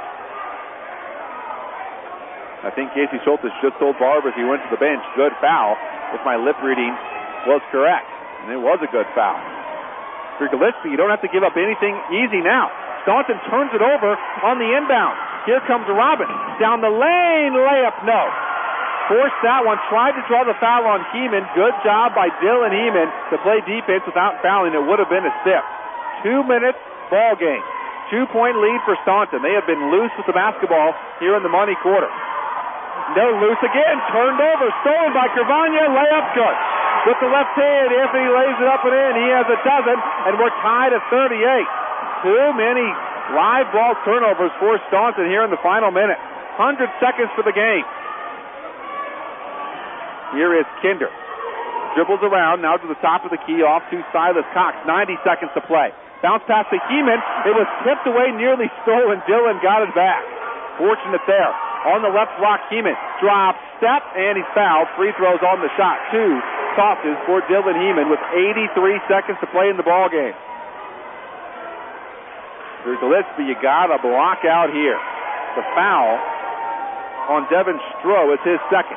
I think Casey Schultz just told Barber as he went to the bench, good foul, if my lip reading was correct. And it was a good foul. For Gillespie, you don't have to give up anything easy now. Staunton turns it over on the inbound. Here comes Robin. Down the lane, layup, no. Forced that one, tried to draw the foul on Heeman. Good job by Dylan Heeman to play defense without fouling. It would have been a stiff. Two minutes, ball game. Two-point lead for Staunton. They have been loose with the basketball here in the money quarter. No, loose again, turned over, stolen by Gravagna, layup good. With the left hand, Anthony lays it up and in. He has a dozen, and we're tied at thirty-eight. Too many live ball turnovers for Staunton here in the final minute. one hundred seconds for the game. Here is Kinder. Dribbles around, now to the top of the key, off to Silas Cox. ninety seconds to play. Bounce pass to Heeman. It was tipped away, nearly stolen. Dylan got it back. Fortunate there. On the left block, Heeman. Drop, step, and he's fouled. Free throws on the shot. Two tosses for Dylan Heeman with eighty-three seconds to play in the ball game. For Gillespie, you got to block out here. The foul on Devin Stroh is his second.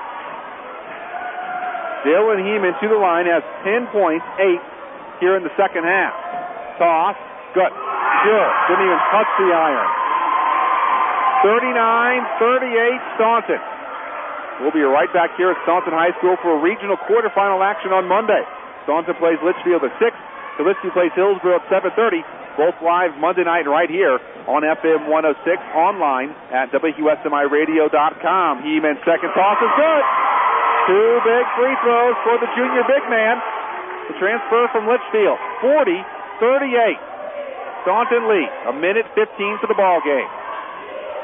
Dylan Heeman to the line has ten points, eight here in the second half. Toss, good. Sure, didn't even touch the iron. thirty-nine thirty-eight Staunton. We'll be right back here at Staunton High School for a regional quarterfinal action on Monday. Staunton plays Litchfield at six. Gillespie plays Hillsborough at seven thirty. Both live Monday night right here on F M one oh six, online at W S M I radio dot com. Heeman second toss is good. Two big free throws for the junior big man. The transfer from Litchfield. forty thirty-eight. Staunton lead. A minute fifteen for the ball game.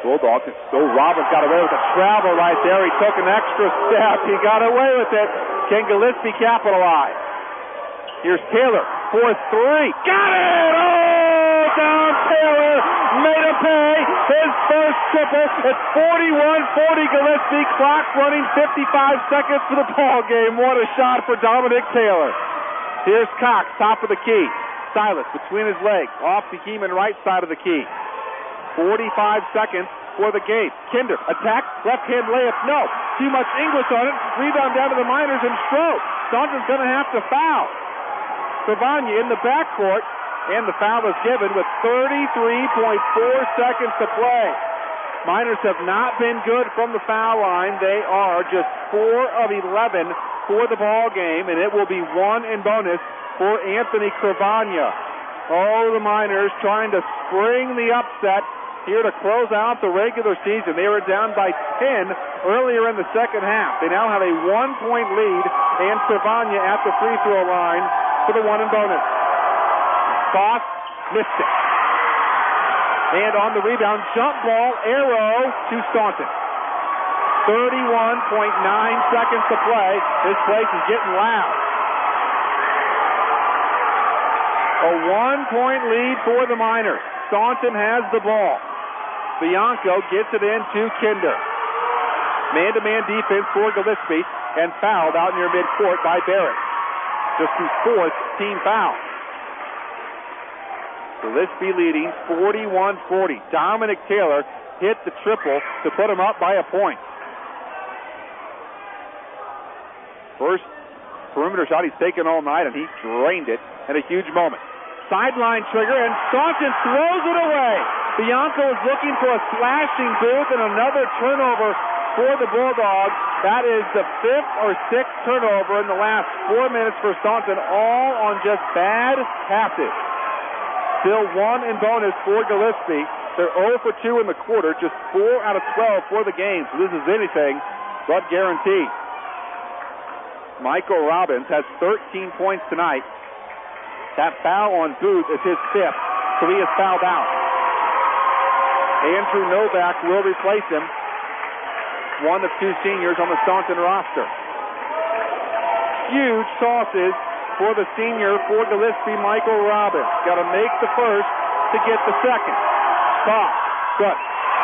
Bulldogs. So Robbins got away with a travel right there. He took an extra step. He got away with it. Can Gillespie capitalize? Here's Taylor for three. Got it! Oh, down Taylor. Made him pay his first triple. It's forty-one forty Gillespie. Clock running fifty-five seconds for the ball game. What a shot for Dominic Taylor. Here's Cox, top of the key. Silas between his legs. Off the Heeman right side of the key. forty-five seconds for the game. Kinder, attack, left-hand layup, no. Too much English on it. Rebound down to the Miners and Stroh. Staunton's going to have to foul. Cravagna in the backcourt, and the foul is given with thirty-three point four seconds to play. Miners have not been good from the foul line. They are just four of eleven for the ball game, and it will be one in bonus for Anthony Cravagna. Oh, the Miners trying to spring the upset here to close out the regular season. They were down by ten earlier in the second half. They now have a one-point lead, and Cravagna at the free throw line for the one in bonus. Foss missed it. And on the rebound, jump ball, arrow to Staunton. thirty-one point nine seconds to play. This place is getting loud. A one-point lead for the Miners. Staunton has the ball. Bianco gets it in to Kinder. Man-to-man defense for Gillespie, and fouled out near midcourt by Barrett. Just his fourth team foul. Gillespie leading forty-one forty. Dominic Taylor hit the triple to put him up by a point. First perimeter shot he's taken all night, and he drained it at a huge moment. Sideline trigger, and Staunton throws it away. Bianco is looking for a slashing booth, and another turnover for the Bulldogs. That is the fifth or sixth turnover in the last four minutes for Staunton, all on just bad passes. Still one in bonus for Gillespie. They're zero for two in the quarter, just four out of twelve for the game. So this is anything but guaranteed. Michael Robbins has thirteen points tonight. That foul on Booth is his fifth, so he is fouled out. Andrew Novak will replace him, one of two seniors on the Staunton roster. Huge tosses for the senior for Gillespie, Michael Robbins. Got to make the first to get the second. Toss, good.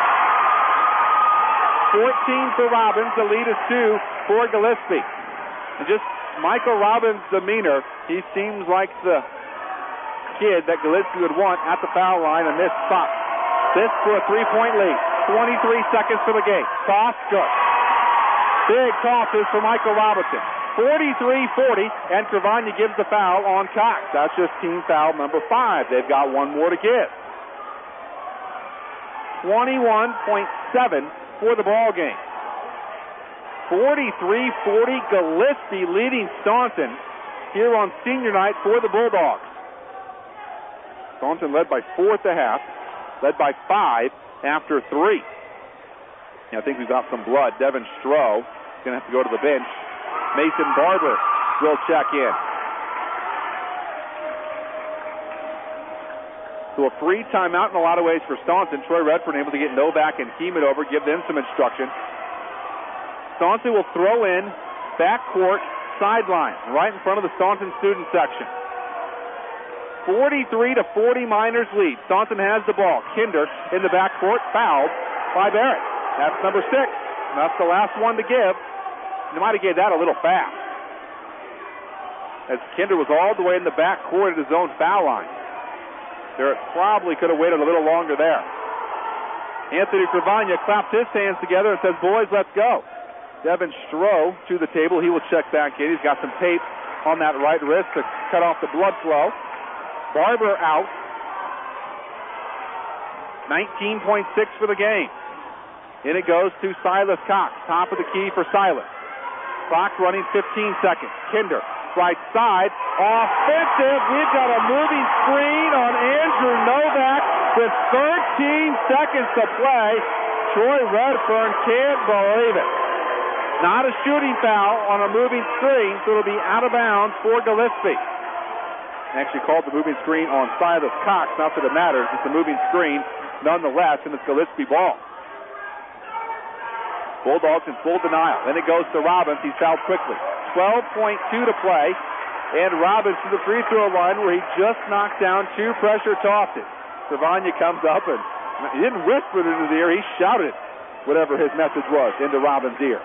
fourteen for Robbins. The lead is two for Gillespie. And just Michael Robbins' demeanor, he seems like the kid that Gillespie would want at the foul line, and this spot. This for a three-point lead. twenty-three seconds for the game. Toss, good. Big tosses for Michael Robinson. forty-three forty, and Cravagna gives the foul on Cox. That's just team foul number five. They've got one more to give. twenty-one point seven for the ball game. forty-three forty, Gillespie leading Staunton here on senior night for the Bulldogs. Staunton led by four at the half, led by five after three. I think we've got some blood. Devin Stroh is going to have to go to the bench. Mason Barber will check in. So a free timeout in a lot of ways for Staunton. Troy Redfern able to get Novak and Heeman over, give them some instruction. Staunton will throw in backcourt sideline right in front of the Staunton student section. forty-three to forty Miners lead. Staunton has the ball. Kinder in the backcourt, fouled by Barrett. That's number six. That's the last one to give. They might have gave that a little fast, as Kinder was all the way in the backcourt at his own foul line. Barrett probably could have waited a little longer there. Anthony Cravagna claps his hands together and says, boys, let's go. Devin Stroh to the table. He will check back in. He's got some tape on that right wrist to cut off the blood flow. Barber out. nineteen point six for the game. In it goes to Silas Cox. Top of the key for Silas. Clock running fifteen seconds. Kinder, right side. Offensive. We've got a moving screen on Andrew Novak with thirteen seconds to play. Troy Redfern can't believe it. Not a shooting foul on a moving screen, so it'll be out of bounds for Gillespie. Actually called the moving screen on Silas Cox. Not that it matters. It's a moving screen nonetheless, and it's Gillespie ball. Bulldogs in full denial. Then it goes to Robbins. He's fouled quickly. twelve point two to play. And Robbins to the free throw line where he just knocked down two pressure tosses. Cravagna comes up and he didn't whisper it into the ear. He shouted whatever his message was into Robbins' ear.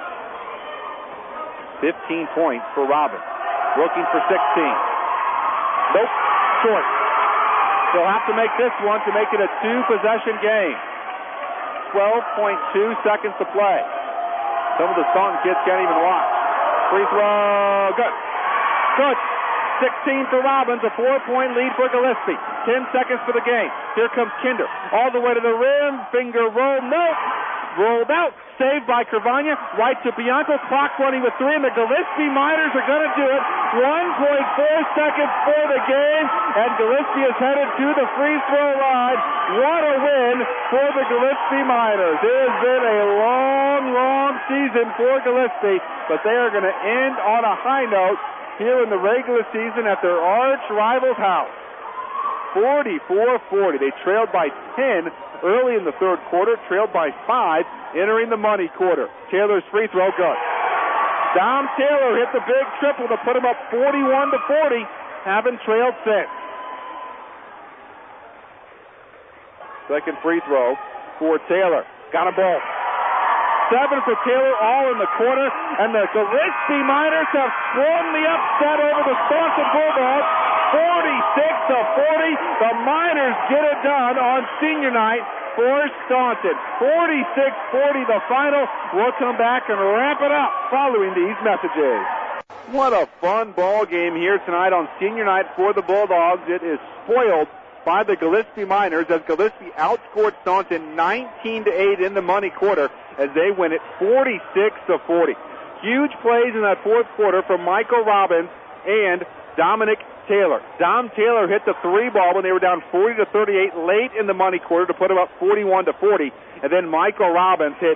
fifteen points for Robbins. Looking for sixteen. Nope. Short. They'll have to make this one to make it a two-possession game. twelve point two seconds to play. Some of the Staunton kids can't even watch. Free throw. Good. Good. sixteen for Robbins. A four-point lead for Gillespie. ten seconds for the game. Here comes Kinder. All the way to the rim. Finger roll. Nope. Rolled out. Saved by Cravagna. Right to Bianco. Clock running with three, and the Gillespie Miners are going to do it. one point four seconds for the game, and Gillespie is headed to the free throw line. What a win for the Gillespie Miners. It has been a long, long season for Gillespie, but they are going to end on a high note here in the regular season at their arch rival's house. forty-four forty. They trailed by ten early in the third quarter, trailed by five entering the money quarter. Taylor's free throw good. Dom Taylor hit the big triple to put him up forty-one to forty, having trailed six. Second free throw for Taylor. Got a ball. Seven for Taylor, all in the corner, and the Gillespie Miners have sprung the upset over the Staunton Bulldogs. forty-six to forty. The Miners get it done on senior night for Staunton. forty-six forty the final. We'll come back and wrap it up following these messages. What a fun ball game here tonight on senior night for the Bulldogs. It is spoiled by the Gillespie Miners as Gillespie outscored Staunton nineteen to eight in the money quarter as they win it forty-six to forty. Huge plays in that fourth quarter from Michael Robbins and Dominic Taylor. Dom Taylor hit the three ball when they were down forty to thirty-eight late in the money quarter to put them up forty-one to forty. And then Michael Robbins hit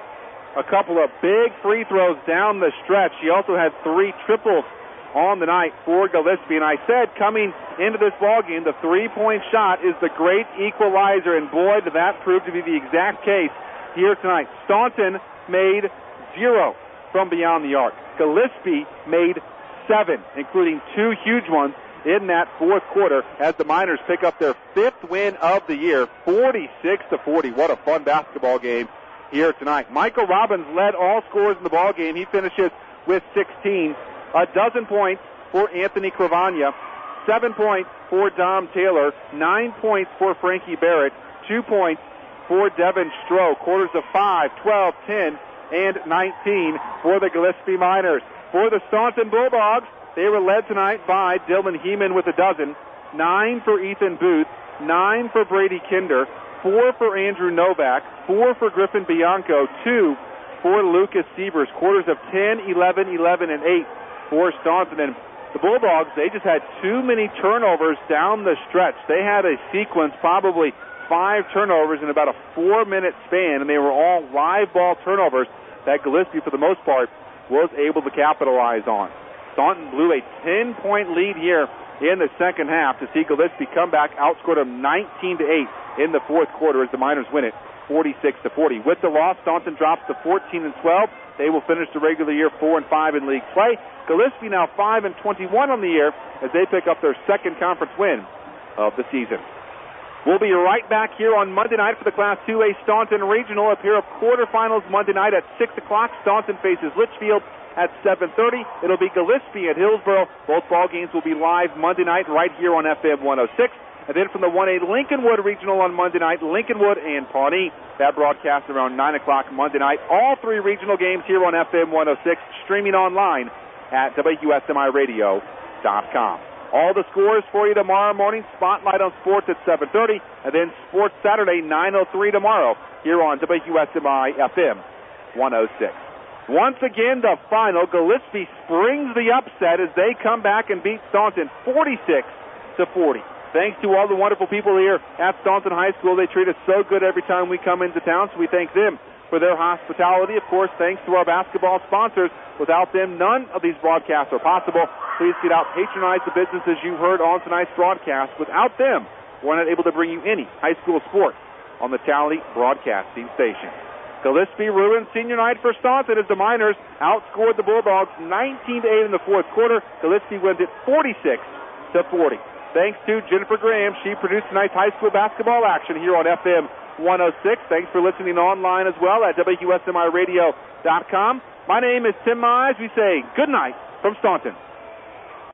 a couple of big free throws down the stretch. He also had three triples on the night for Gillespie. And I said coming into this ball game, the three-point shot is the great equalizer. And boy, did that prove to be the exact case here tonight. Staunton made zero from beyond the arc. Gillespie made seven, including two huge ones in that fourth quarter as the Miners pick up their fifth win of the year, forty-six to forty. What a fun basketball game here tonight. Michael Robbins led all scorers in the ball game. He finishes with sixteen. A dozen points for Anthony Cravagna, seven points for Dom Taylor, nine points for Frankie Barrett, two points for Devin Stroh. Quarters of five, twelve, ten, and nineteen for the Gillespie Miners. For the Staunton Bulldogs, they were led tonight by Dylan Heeman with a dozen, nine for Ethan Booth, nine for Brady Kinder, four for Andrew Novak, four for Griffin Bianco, two for Lucas Sievers. Quarters of ten, eleven, eleven, and eight for Staunton. And the Bulldogs, they just had too many turnovers down the stretch. They had a sequence, probably five turnovers in about a four-minute span, and they were all live ball turnovers that Gillespie, for the most part, was able to capitalize on. Staunton blew a ten-point lead here in the second half to see Gillespie come back, outscored them nineteen to eight in the fourth quarter as the Miners win it forty-six to forty. With the loss, Staunton drops to fourteen and twelve. They will finish the regular year four and five in league play. Gillespie now five and twenty-one on the year as they pick up their second conference win of the season. We'll be right back here on Monday night for the Class two A Staunton Regional. A pair of quarterfinals Monday night at six o'clock. Staunton faces Litchfield at seven thirty. It'll be Gillespie at Hillsboro. Both ball games will be live Monday night right here on F M one oh six. And then from the one A Lincolnwood Regional on Monday night, Lincolnwood and Pawnee. That broadcast around nine o'clock Monday night. All three regional games here on F M one oh six, streaming online at W S M I radio dot com. All the scores for you tomorrow morning. Spotlight on Sports at seven thirty. And then Sports Saturday, nine oh three tomorrow here on W S M I F M one oh six. Once again, the final. Gillespie springs the upset as they come back and beat Staunton forty-six to forty. Thanks to all the wonderful people here at Staunton High School. They treat us so good every time we come into town, so we thank them for their hospitality. Of course, thanks to our basketball sponsors. Without them, none of these broadcasts are possible. Please get out, patronize the businesses you heard on tonight's broadcast. Without them, we're not able to bring you any high school sports on the Tally Broadcasting Station. Gillespie ruined senior night for Staunton as the Miners outscored the Bulldogs nineteen to eight in the fourth quarter. Gillespie wins it forty-six to forty. Thanks to Jennifer Graham. She produced tonight's high school basketball action here on F M one oh six. Thanks for listening online as well at W Q S M I radio dot com. My name is Tim Mize. We say good night from Staunton.